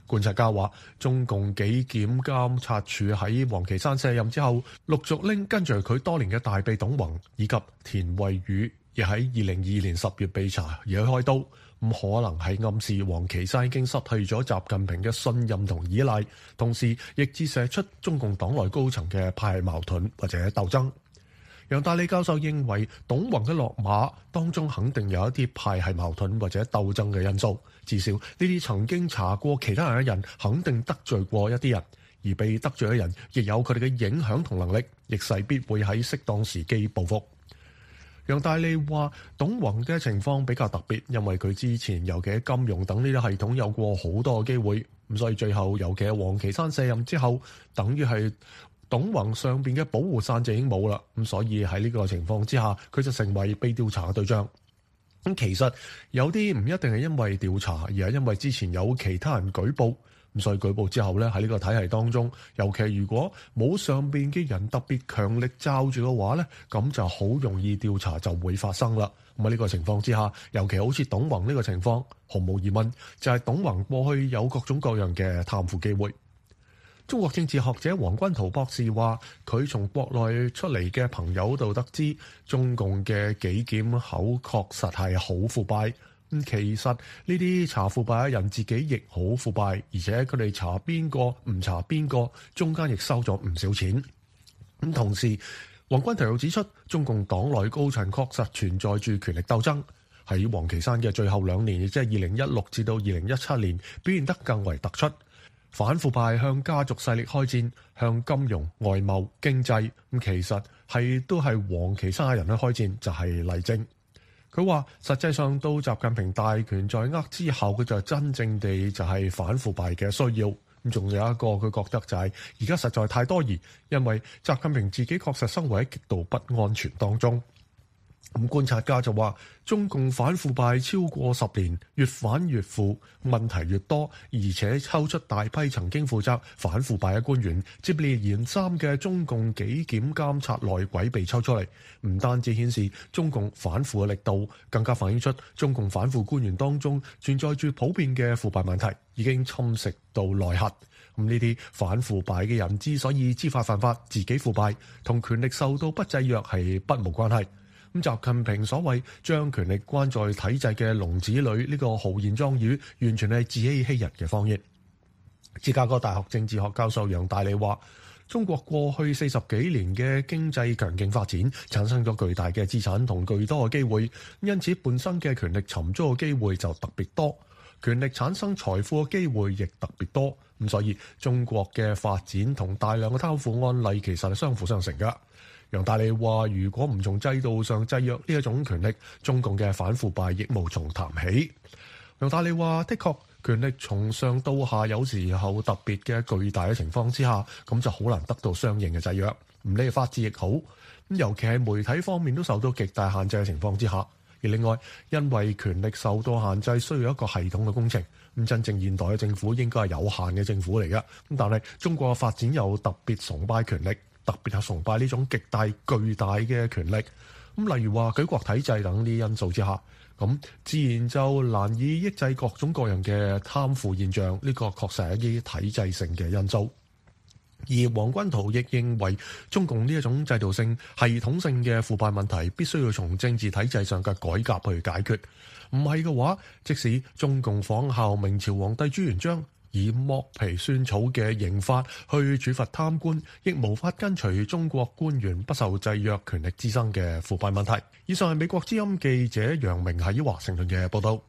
觀察家話，中共紀檢監察處喺王岐山卸任之後，陸續拎跟住佢多年嘅大秘董宏以及田惠宇，亦喺二零二二年十月被查而去開刀。咁可能係暗示王岐山已經失去咗習近平嘅信任同依賴，同時亦折射出中共黨內高層嘅派系矛盾或者鬥爭。楊大利教授認為，董宏嘅落馬當中肯定有一啲派系矛盾或者鬥爭嘅因素，至少呢啲曾經查過其他人嘅人肯定得罪過一啲人，而被得罪嘅人亦有佢哋嘅影響同能力，亦勢必會喺適當時機報復。楊大利話，董宏嘅情況比較特別，因為佢之前尤其喺金融等呢啲系統有過好多嘅機會，咁所以最後尤其係王岐山卸任之後，等於係董宏上邊嘅保護傘就已經冇啦，咁所以喺呢個情況之下，佢就成為被調查嘅對象。咁其實有啲唔一定係因為調查，而係因為之前有其他人舉報。咁所以舉報之後咧，喺呢個體系當中，尤其如果冇上邊嘅人特別強力罩住嘅話咧，咁就好容易調查就會發生啦。咁喺呢個情況之下，尤其好似董宏呢個情況，毫無疑問就係董宏過去有各種各樣嘅貪腐機會。中國政治學者黃君濤博士話，佢從國內出嚟嘅朋友度得知，中共嘅紀檢口確實係好腐敗。咁其實呢啲查腐敗嘅人自己亦好腐敗，而且佢哋查邊個唔查邊個，中間亦收咗唔少錢。咁同時，黃君濤又指出，中共黨內高層確實存在住權力鬥爭。喺王岐山嘅最後兩年，亦即係二零一六至到二零一七年，表現得更為突出。反腐敗向家族勢力開戰，向金融、外貿、經濟，咁其實係都係王岐山嘅人去開戰，就係例證。佢話實際上到習近平大權在握之後，佢就真正地就係反腐敗嘅需要。咁仲有一個佢覺得就係而家實在太多疑，因為習近平自己確實生活喺極度不安全當中。咁觀察家就話，中共反腐敗超過十年，越反越腐，問題越多，而且抽出大批曾經負責反腐敗嘅官員，接二連三嘅中共紀檢監察內鬼被抽出嚟，唔單止顯示中共反腐嘅力度，更加反映出中共反腐官員當中存在住普遍嘅腐敗問題，已經侵蝕到內核。咁呢啲反腐敗嘅人之所以知法犯法，自己腐敗，同權力受到不制約係不無關係。咁習近平所謂將權力關在體制嘅籠子裏，呢個豪言壯語，完全係自欺欺人嘅謊言。芝加哥大學政治學教授楊大利話，中國過去四十幾年嘅經濟強勁發展，產生咗巨大嘅資產同巨多嘅機會，因此伴生嘅權力尋租嘅機會就特別多，權力產生財富嘅機會亦特別多。咁所以中國嘅發展同大量嘅貪腐案例其實係相輔相成㗎。楊大利話，如果唔從制度上制約呢一種權力，中共嘅反腐敗亦無從談起。楊大利話，的確權力從上到下有時候特別嘅巨大嘅情況之下，咁就好難得到相應嘅制約。唔理法治亦好，咁尤其係媒體方面都受到極大限制嘅情況之下。而另外，因為權力受到限制，需要一個系統嘅工程。咁真正現代嘅政府應該係有限嘅政府嚟㗎。咁但係中國嘅發展又特別崇拜權力。特別係崇拜呢種極大巨大嘅權力，咁例如話舉國體制等啲因素之下，咁自然就難以抑制各種各樣嘅貪腐現象。呢個確實係一啲體制性嘅因素。而黃君濤亦認為，中共呢一種制度性、系統性嘅腐敗問題，必須要從政治體制上嘅改革去解決。唔係嘅話，即使中共仿效明朝皇帝朱元璋，以剝皮孫草嘅刑法去處罰貪官，亦無法根除中國官員不受制約權力滋生嘅腐敗問題。以上係美國之音記者楊明喺華盛頓嘅報道。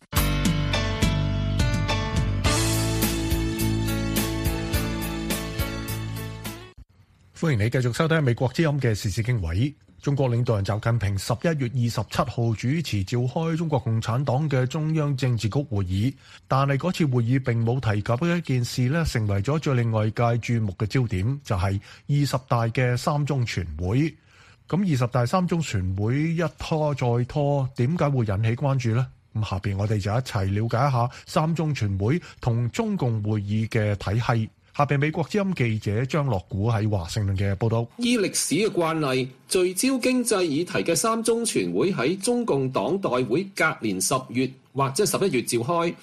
歡迎你繼續收聽美國之音嘅時事經緯。中國領導人習近平十一月二十七號主持召開中國共產黨嘅中央政治局會議，但係嗰次會議並冇提及嘅一件事呢，成為咗最令外界注目嘅焦點，就係二十大嘅三中全會。咁二十大三中全會一拖再拖，點解會引起關注呢？咁下邊我哋就一齊了解一下三中全會同中共會議嘅體系。下邊美國之音記者張樂古喺華盛頓嘅報道。 依歷史嘅慣例，聚焦經濟議題嘅三中全會喺中共黨代會隔年十月或者十一月召開。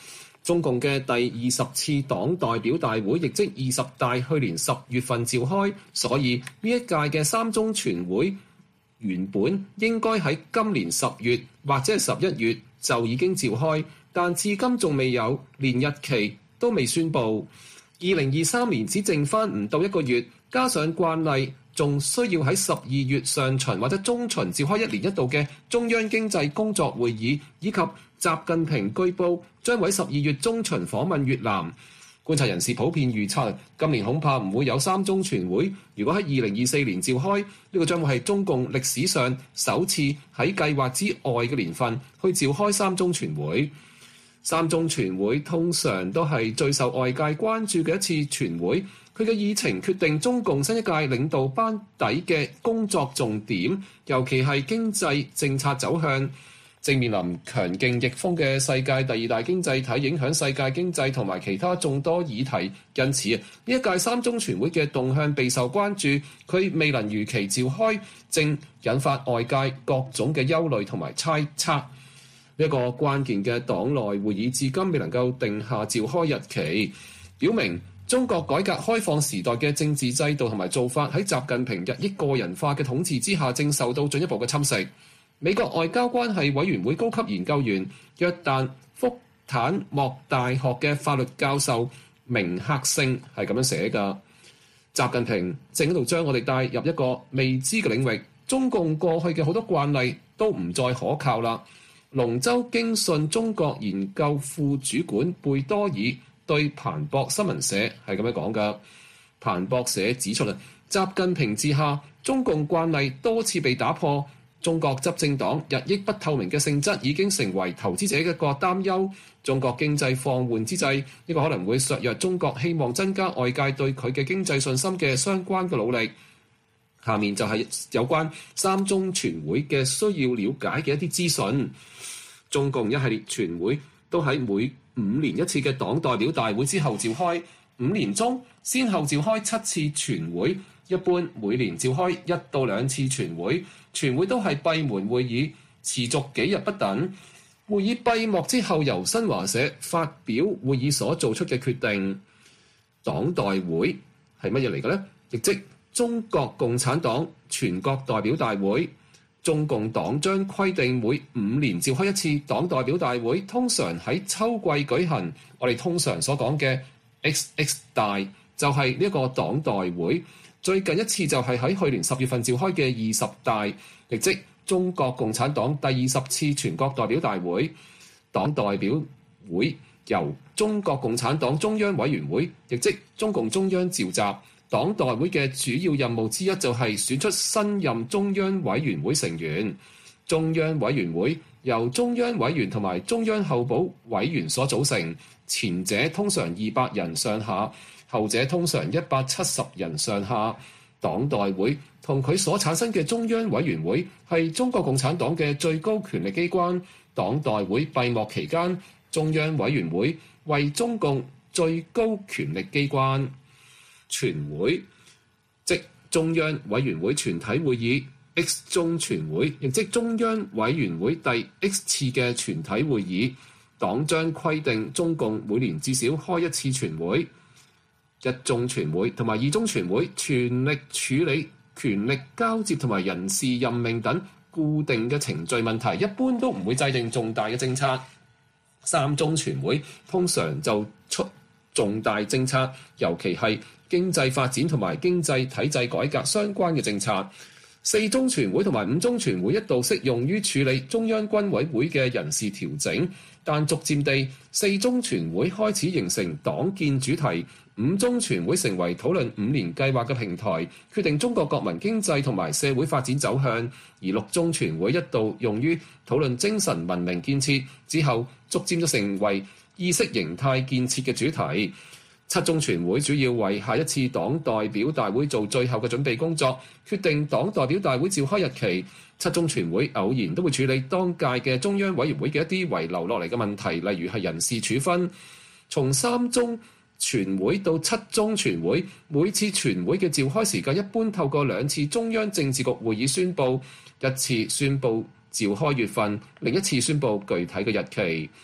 中共嘅第二十次黨代表大會，亦即二十大，去年十月份召開，所以呢一屆嘅三中全會原本應該喺今年十月或者係十一月就已經召開，但至今仲未有，連日期都未宣佈。二零二三年只剩翻唔到一個月，加上慣例，仲需要喺十二月上旬或者中旬召開一年一度嘅中央經濟工作會議，以及習近平據報將喺十二月中旬訪問越南。觀察人士普遍預測，今年恐怕唔會有三中全會。如果喺二零二四年召開，呢、這個將會係中共歷史上首次喺計劃之外嘅年份去召開三中全會。三中全會通常都係最受外界關注嘅一次全會，佢嘅議程決定中共新一屆領導班底嘅工作重點，尤其係經濟政策走向。正面臨強勁逆風嘅世界第二大經濟體影響世界經濟同埋其他眾多議題，因此呢一屆三中全會嘅動向備受關注。佢未能如期召開，正引發外界各種嘅憂慮同埋猜測。呢一個關鍵嘅黨內會議至今未能夠定下召開日期，表明中國改革開放時代嘅政治制度同埋做法喺習近平日益個人化嘅統治之下，正受到進一步嘅侵蝕。美國外交關係委員會高級研究員、約旦福坦莫大學嘅法律教授明克勝係咁樣寫㗎：習近平正喺度將我哋帶入一個未知嘅領域，中共過去嘅好多慣例都唔再可靠啦。龍州經信中國研究副主管貝多爾對彭博新聞社係咁樣講㗎。彭博社指出啦，習近平治下，中共慣例多次被打破。中國執政黨日益不透明嘅性質已經成為投資者嘅一個擔憂。中國經濟放緩之際，呢個可能會削弱中國希望增加外界對佢嘅經濟信心嘅相關嘅努力。下面就係有關三中全會嘅需要了解嘅一啲資訊。中共一系列全會都喺每五年一次嘅黨代表大會之後召開，五年中先後召開七次全會，一般每年召開一到兩次全會。全會都係閉門會議，持續幾日不等。會議閉幕之後，由新華社發表會議所做出嘅決定。黨代會係乜嘢嚟嘅呢？亦即中國共產黨全國代表大會。中共黨章規定每五年召開一次黨代表大會，通常喺秋季舉行。我哋通常所講嘅 X X 大就係呢一個黨代會。最近一次就係喺去年十月份召開嘅二十大，亦即中國共產黨第二十次全國代表大會。黨代表會由中國共產黨中央委員會，亦即中共中央召集。黨代會嘅主要任務之一就係選出新任中央委員會成員。中央委員會由中央委員同埋中央候補委員所組成，前者通常二百人上下，後者通常一百七十人上下。黨代會同佢所產生嘅中央委員會係中國共產黨嘅最高權力機關。黨代會閉幕期間，中央委員會為中共最高權力機關。全會即中央委員會全體會議 X 中全會，亦即中央委員會第 X 次嘅全體會議。黨章規定中共每年至少開一次全會。一中全會同埋二中全會全力處理權力交接同埋人事任命等固定嘅程序問題，一般都唔會制定重大嘅政策。三中全會通常就出重大政策，尤其係經濟發展同埋經濟體制改革相關嘅政策。四中全會同埋五中全會一度適用於處理中央軍委會嘅人事調整，但逐漸地四中全會開始形成黨建主題，五中全會成為討論五年計劃嘅平台，決定中國國民經濟同埋社會發展走向。而六中全會一度用於討論精神文明建設，之後逐漸就成為意識形態建設嘅主題。七中全會主要為下一次黨代表大會做最後嘅準備工作，決定黨代表大會召開日期。七中全會偶然都會處理當屆嘅中央委員會嘅一啲遺留落嚟嘅問題，例如係人事處分。從三中全會到七中全會，每次全會嘅召開時間一般透過兩次中央政治局會議宣佈，一次宣佈召開月份，另一次宣佈具體嘅日期。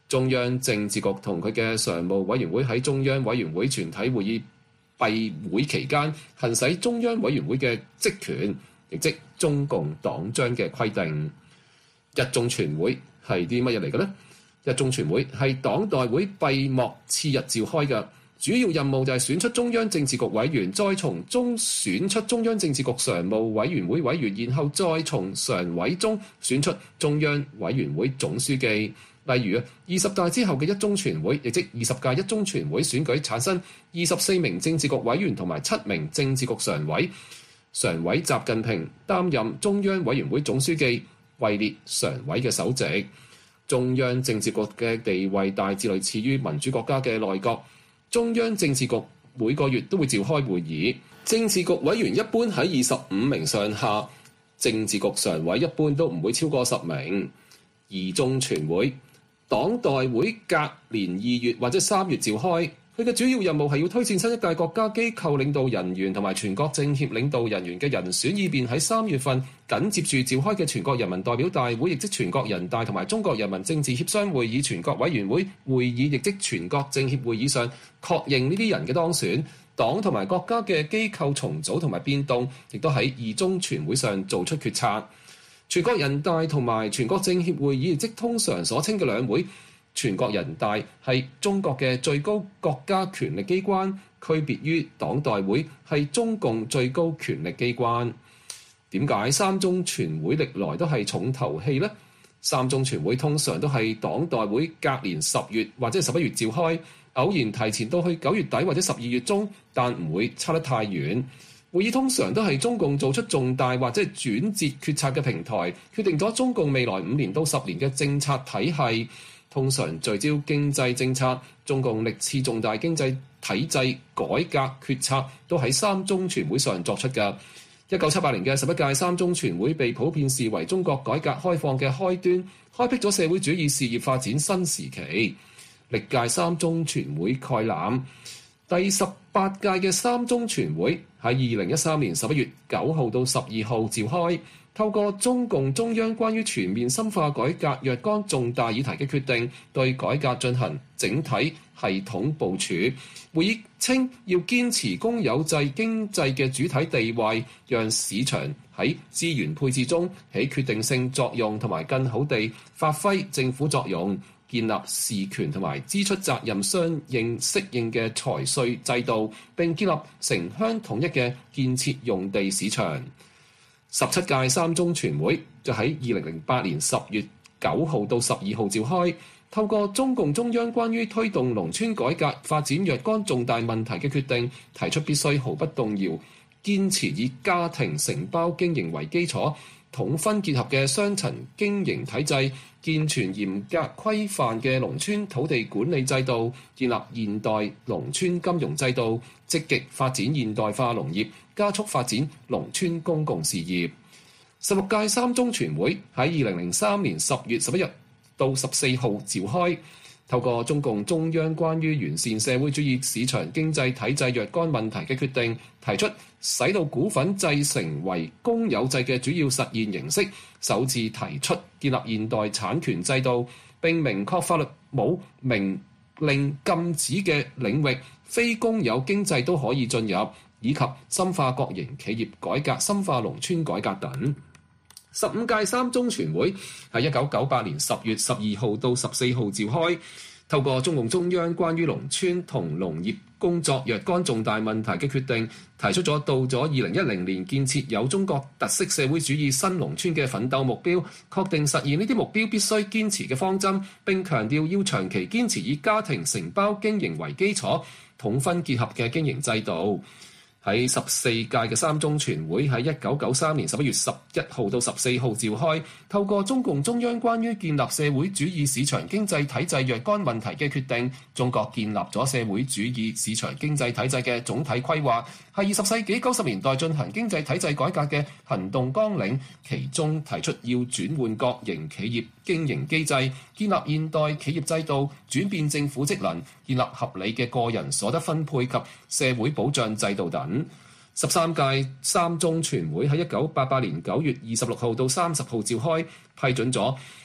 中央政治局同佢嘅常務委員會喺中央委員會全體會議閉會期間行使中央委員會嘅職權，亦即中共黨章嘅規定。一中全會係啲乜嘢嚟嘅呢？一中全會係黨代會閉幕次日召開嘅，主要任務就係選出中央政治局委員，再從中選出中央政治局常務委員會委員，然後再從常委中選出中央委員會總書記。例如啊，二十大之後嘅一中全會，亦即二十屆一中全會選舉產生二十四名政治局委員同埋七名政治局常委，常委習近平擔任中央委員會總書記，位列常委嘅首席。中央政治局嘅地位大致類似於民主國家嘅內閣。中央政治局每個月都會召開會議，政治局委員一般喺二十五名上下，政治局常委一般都唔會超過十名。二中全會，黨代會隔年二月或者三月召開，佢嘅主要任務係要推薦新一屆國家機構領導人員同埋全國政協領導人員嘅人選，以便喺三月份緊接住召開嘅全國人民代表大會，亦即全國人大同埋中國人民政治協商會議全國委員會會議，亦即全國政協會議上確認呢啲人嘅當選。黨同埋國家嘅機構重組同埋變動，亦都喺二中全會上做出決策。全國人大同埋全國政協會議，亦即通常所稱嘅兩會。全國人大係中國嘅最高國家權力機關，區別於黨代會係中共最高權力機關。點解三中全會歷來都係重頭戲呢？三中全會通常都係黨代會隔年十月或者十一月召開，偶然提前到去九月底或者十二月中，但唔會差得太遠。會議通常都係中共做出重大或者轉折決策嘅平台，決定咗中共未來五年到十年嘅政策體系。通常聚焦經濟政策，中共歷次重大經濟體制改革決策都喺三中全會上作出嘅。一九七八年嘅十一屆三中全會被普遍視為中國改革開放嘅開端，開闢咗社會主義事業發展新時期。歷屆三中全會概覽，第十八屆嘅三中全會喺二零一三年十一月九號到十二號召開。透過中共中央關於全面深化改革若干重大議題嘅決定，對改革進行整體系統部署。會議稱要堅持公有制經濟嘅主體地位，讓市場喺資源配置中起決定性作用，同埋更好地發揮政府作用，建立事權同埋支出責任相應適應嘅財稅制度，並建立城鄉統一嘅建設用地市場。十七屆三中全會就喺二零零八年十月九號到十二號召開，透過中共中央關於推動農村改革發展若干重大問題嘅決定，提出必須毫不動搖堅持以家庭承包經營為基礎，統分結合嘅雙層經營體制，健全嚴格規範嘅農村土地管理制度，建立現代農村金融制度，積極發展現代化農業，加速發展農村公共事業。十六屆三中全會喺二零零三年十月十一日到十四號召開，透過中共中央關於完善社會主義市場經濟體制若干問題嘅決定，提出使到股份制成為公有制嘅主要實現形式，首次提出建立現代產權制度，並明確法律冇明令禁止嘅領域，非公有經濟都可以進入，以及深化國營企業改革、深化農村改革等。十五屆三中全會喺一九九八年十月十二號到十四號召開，透過中共中央關於農村同農業工作若干重大問題嘅決定，提出咗到咗二零一零年建設有中國特色社會主義新農村嘅奮鬥目標，確定實現呢啲目標必須堅持嘅方針，並強調要長期堅持以家庭承包經營為基礎，統分結合嘅經營制度。喺十四屆嘅三中全會喺一九九三年十一月十一號到十四號召開，透過中共中央關於建立社會主義市場經濟體制若干問題嘅決定，中國建立咗社會主義市場經濟體制嘅總體規劃，係二十世紀九十年代進行經濟體制改革嘅行動綱領，其中提出要轉換國營企業經營機制，建立現代企業制度，轉變政府職能，建立合理嘅個人所得分配及社會保障制度等。十三屆三中全會喺一九八八年九月二十六號到三十號召開，批准咗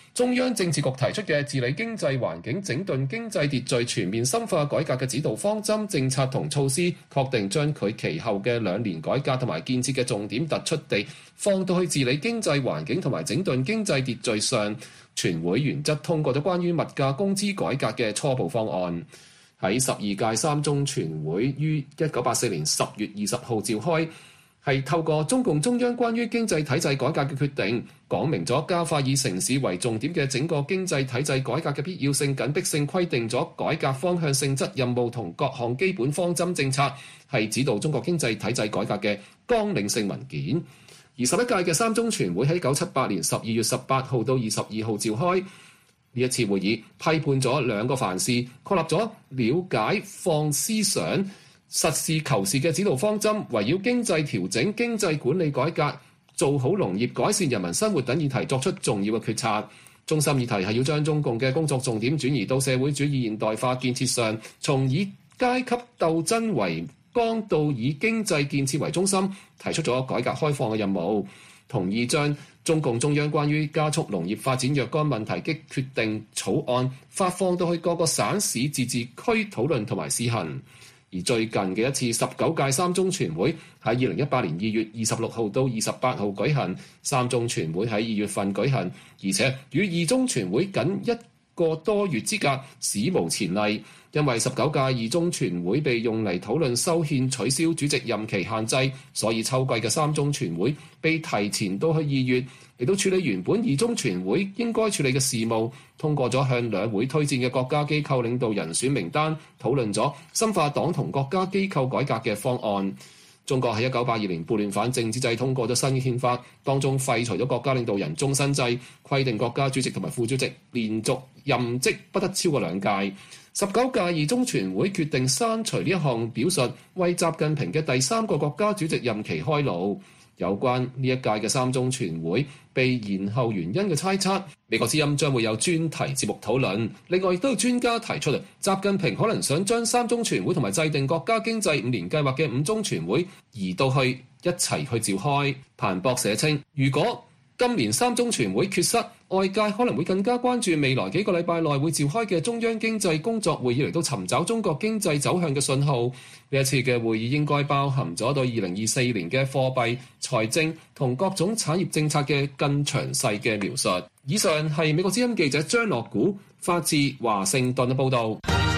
中央政治局提出嘅治理經濟環境、整頓經濟秩序、全面深化改革嘅指導方針、政策同措施，確定將佢其後嘅兩年改革同埋建設嘅重點突出地放到去治理經濟環境同埋整頓經濟秩序上。全會原則通過咗關於物價工資改革嘅初步方案。喺十二屆三中全會於一九八四年十月二十號召開，係透過中共中央關於經濟體制改革嘅決定，講明咗加快以城市為重點嘅整個經濟體制改革嘅必要性、緊迫性，規定咗改革方向、性質、任務同各項基本方針政策，係指導中國經濟體制改革嘅綱領性文件。而十一屆嘅三中全會喺一九七八年十二月十八號到二十二號召開。呢一次會議批判咗兩個凡事，確立咗了解、放思想、實事求是嘅指導方針，圍繞經濟調整、經濟管理改革、做好農業、改善人民生活等議題作出重要嘅決策。中心議題係要將中共嘅工作重點轉移到社會主義現代化建設上，從以階級鬥爭為綱到以經濟建設為中心，提出咗改革開放嘅任務，同意將中共中央關於加速農業發展若干問題嘅決定草案發放到去各個省市自治區討論同埋試行。而最近嘅一次十九屆三中全會喺二零一八年二月二十六號到二十八號舉行，三中全會喺二月份舉行，而且與二中全會僅一個多月之隔，史無前例。因為十九屆二中全會被用嚟討論修憲取消主席任期限制，所以秋季嘅三中全會被提前到去二月，嚟到處理原本二中全會應該處理嘅事務，通過咗向兩會推薦嘅國家機構領導人選名單，討論咗深化黨同國家機構改革嘅方案。中國喺一九八二年撥亂反正之際通過咗新憲法，當中廢除咗國家領導人終身制，規定國家主席同埋副主席連續任職不得超過兩屆。十九屆二中全會決定刪除呢一項表述，為習近平嘅第三個國家主席任期開路。有關呢一屆嘅三中全會被延後原因嘅猜測，美國之音將會有專題節目討論。另外亦都有專家提出，習近平可能想將三中全會同埋制定國家經濟五年計劃嘅五中全會移到去一齊去召開。彭博社稱，如果今年三中全會缺失，外界可能會更加關注未來幾個禮拜內會召開嘅中央經濟工作會議，嚟到尋找中國經濟走向嘅信號。呢一次嘅會議應該包含咗對二零二四年嘅貨幣、財政同各種產業政策嘅更詳細嘅描述。以上係美國之音記者張樂古發自華盛頓嘅報導。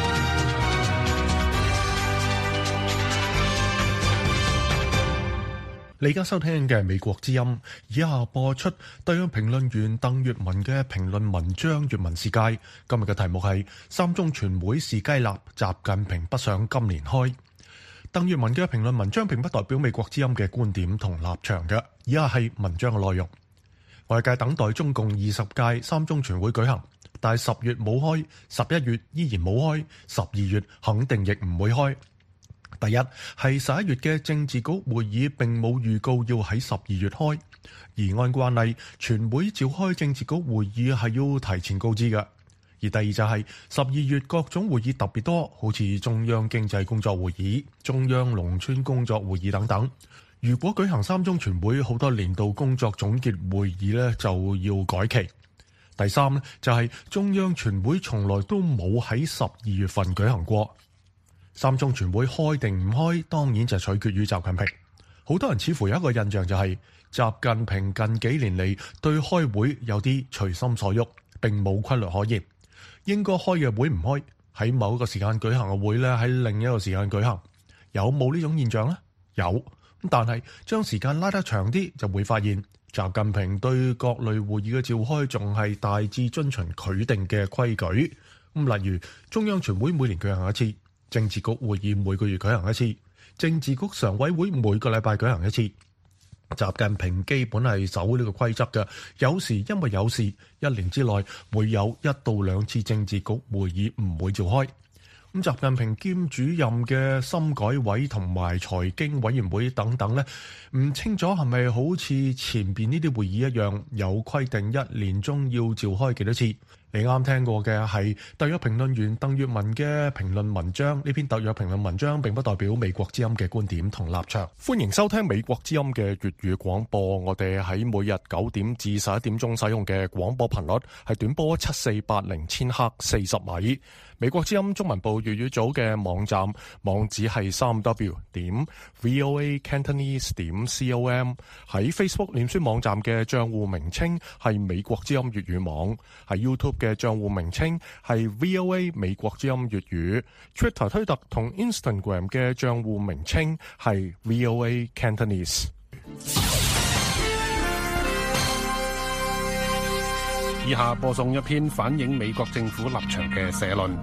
你而家收聽嘅係美國之音，以下播出對於評論員鄧月文嘅評論文章《粵文世界》。今日嘅題目係三中全會是雞肋，習近平不想今年開。鄧月文嘅評論文章並不代表美國之音嘅觀點同立場嘅，以下係文章嘅內容。外界等待中共二十屆三中全會舉行，但係十月冇開，十一月依然冇開，十二月肯定亦唔會開。第一係十一月嘅政治局會議並冇預告要喺十二月開，而按慣例，全會召開政治局會議係要提前告知嘅。而第二就係十二月各種會議特別多，好似中央經濟工作會議、中央農村工作會議等等。如果舉行三中全會，好多年度工作總結會議呢就要改期。第三呢就係中央全會從來都冇喺十二月份舉行過。三中全會開定唔開，當然就取決於習近平。好多人似乎有一個印象就係習近平近幾年嚟對開會有啲隨心所欲，並冇規律可言。應該開嘅會唔開，喺某一個時間舉行嘅會咧，喺另一個時間舉行，有冇呢種現象呢？有，但係將時間拉得長啲，就會發現習近平對各類會議嘅召開仲係大致遵循佢定嘅規矩。咁例如中央全會每年舉行一次，政治局會議每個月舉行一次，政治局常委會每個禮拜舉行一次。習近平基本係守呢個規則嘅，有時因為有事，一年之內會有一到兩次政治局會議唔會召開。咁習近平兼主任嘅深改委同埋財經委員會等等呢，唔清楚係咪好似前邊呢啲會議一樣有規定一年中要召開幾多次？ 你啱聽過嘅係特約評論員鄧粵文嘅評論文章，呢篇特約評論文章並不代表美國之音嘅觀點同立場。歡迎收聽美國之音嘅粵語廣播，我哋喺每日九點至十一點鐘使用嘅廣播頻率係短波七四八零千赫四十米。美國之音中文部粵語組嘅網站網址係三 w 點 voa cantonese 點 com， 喺 Facebook 臉書網站嘅賬戶名稱係美國之音粵語網，喺 YouTube 嘅賬戶名稱係 VOA 美國之音粵語， Twitter 推特同 Instagram 嘅賬戶名稱係 VOA Cantonese。 以下播送一篇反映美國政府立場嘅社論。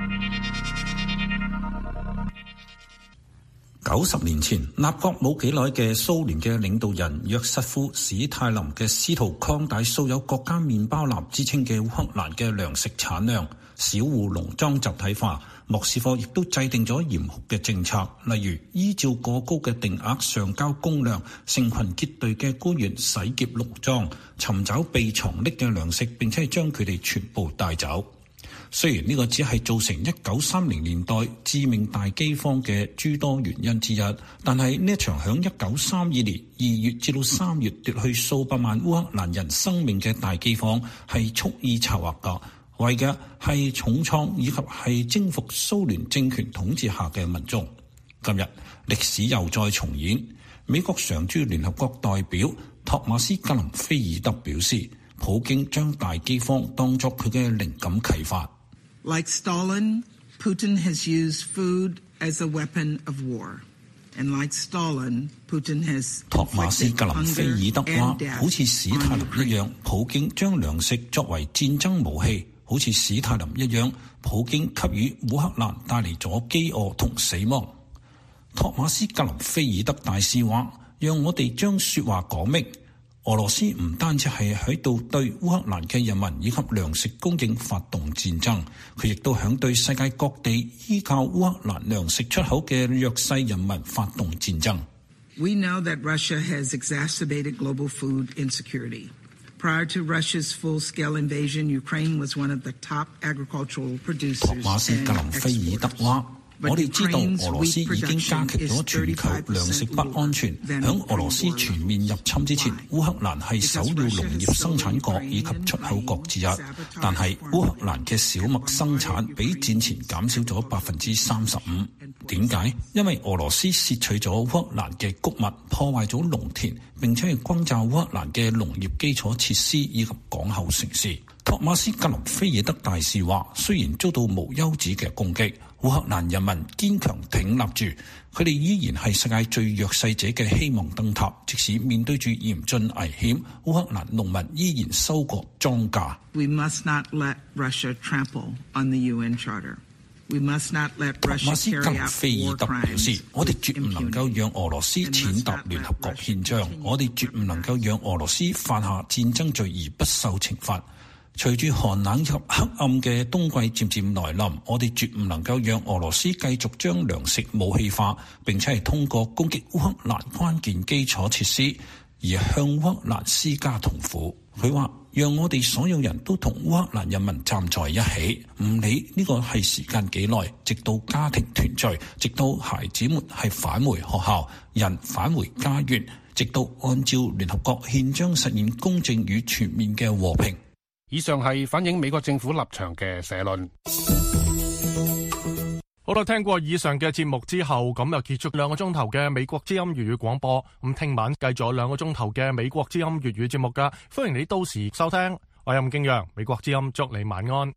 九十年前，立國冇幾耐嘅蘇聯嘅領導人約瑟夫史泰林嘅試圖擴大素有國家麵包籃之稱嘅烏克蘭嘅糧食產量，小戶農莊集體化。莫斯科亦都制定咗嚴酷嘅政策，例如依照過高嘅定額上交公糧，成群結隊嘅官員洗劫農莊，尋找被藏匿嘅糧食，並且係將佢哋全部帶走。雖然呢個只係造成一九三零年代致命大饑荒嘅諸多原因之一，但係呢一場響一九三二年二月至到三月奪去數百萬烏克蘭人生命嘅大饑荒係蓄意策劃㗎，為嘅係重創以及係征服蘇聯政權統治下嘅民眾。今日歷史又再重演，美國常駐聯合國代表托馬斯格林菲爾德表示，普京將大饑荒當作佢嘅靈感啟發。 Like Stalin, Putin has used food as a weapon of war. And like Stalin, Putin has 托馬斯格林菲爾德話，好似史泰林一樣，普京將糧食作為戰爭武器。好似史泰林一樣，普京給予烏克蘭帶嚟咗飢餓同死亡。托馬斯格林菲爾德大使話，讓我哋將說話講明。俄羅斯唔單止係喺度對烏克蘭嘅人民以及糧食供應發動戰爭，佢亦都響對世界各地依靠烏克蘭糧食出口嘅弱勢人民發動戰爭。 We know that Russia has exacerbated global food insecurity. Prior to Russia's full-scale invasion, Ukraine was one of the top agricultural producers. 托馬斯格林菲爾德話，我哋知道俄羅斯已經加劇咗全球糧食不安全。響俄羅斯全面入侵之前，烏克蘭係首要農業生產國以及出口國之一。但係烏克蘭嘅小麥生產比戰前減少咗百分之三十五。點解？因為俄羅斯竊取咗烏克蘭嘅穀物，破壞咗農田，並且係轟炸烏克蘭嘅農業基礎設施以及港口城市。托馬斯格林菲爾德大使話，雖然遭到無休止嘅攻擊，烏克蘭人民堅強挺立住，佢哋依然係世界最弱勢者嘅希望燈塔。即使面對住嚴峻危險，烏克蘭農民依然收割莊稼。 We must not let Russia trample on the U N Charter. We must not let Russia carry out war crimes. 我哋絕唔能夠讓俄羅斯踐踏聯合國憲章，我哋絕唔能夠讓俄羅斯犯下戰爭罪而不受懲罰。隨住寒冷及黑暗嘅冬季漸漸來臨，我哋絕唔能夠讓俄羅斯繼續將糧食武器化，並且係通過攻擊烏克蘭關鍵基礎設施而向烏克蘭施加痛苦。佢話，讓我哋所有人都同烏克蘭人民站在一起，唔理呢個係時間幾耐，直到家庭團聚，直到孩子們係返回學校，人返回家園，直到按照聯合國憲章實現公正與全面嘅和平。 以上係反映美國政府立場嘅社論。 好啦，聽過以上嘅節目之後，咁又結束兩個鐘頭嘅美國之音粵語廣播。咁聽晚繼續兩個鐘頭嘅美國之音粵語節目噶，歡迎你到時收聽。我係吳敬陽，美國之音祝你晚安。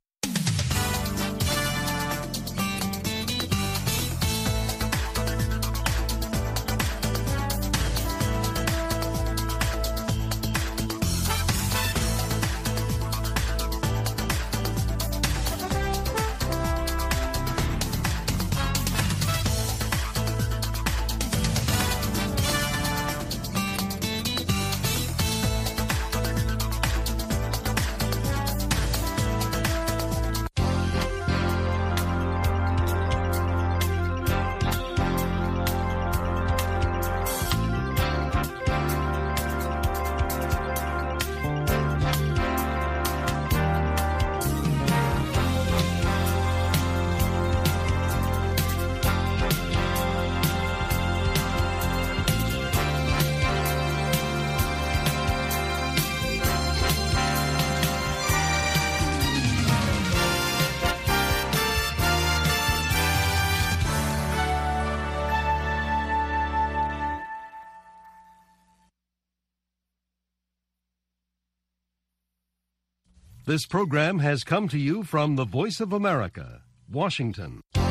This program has come to you from the Voice of America, Washington.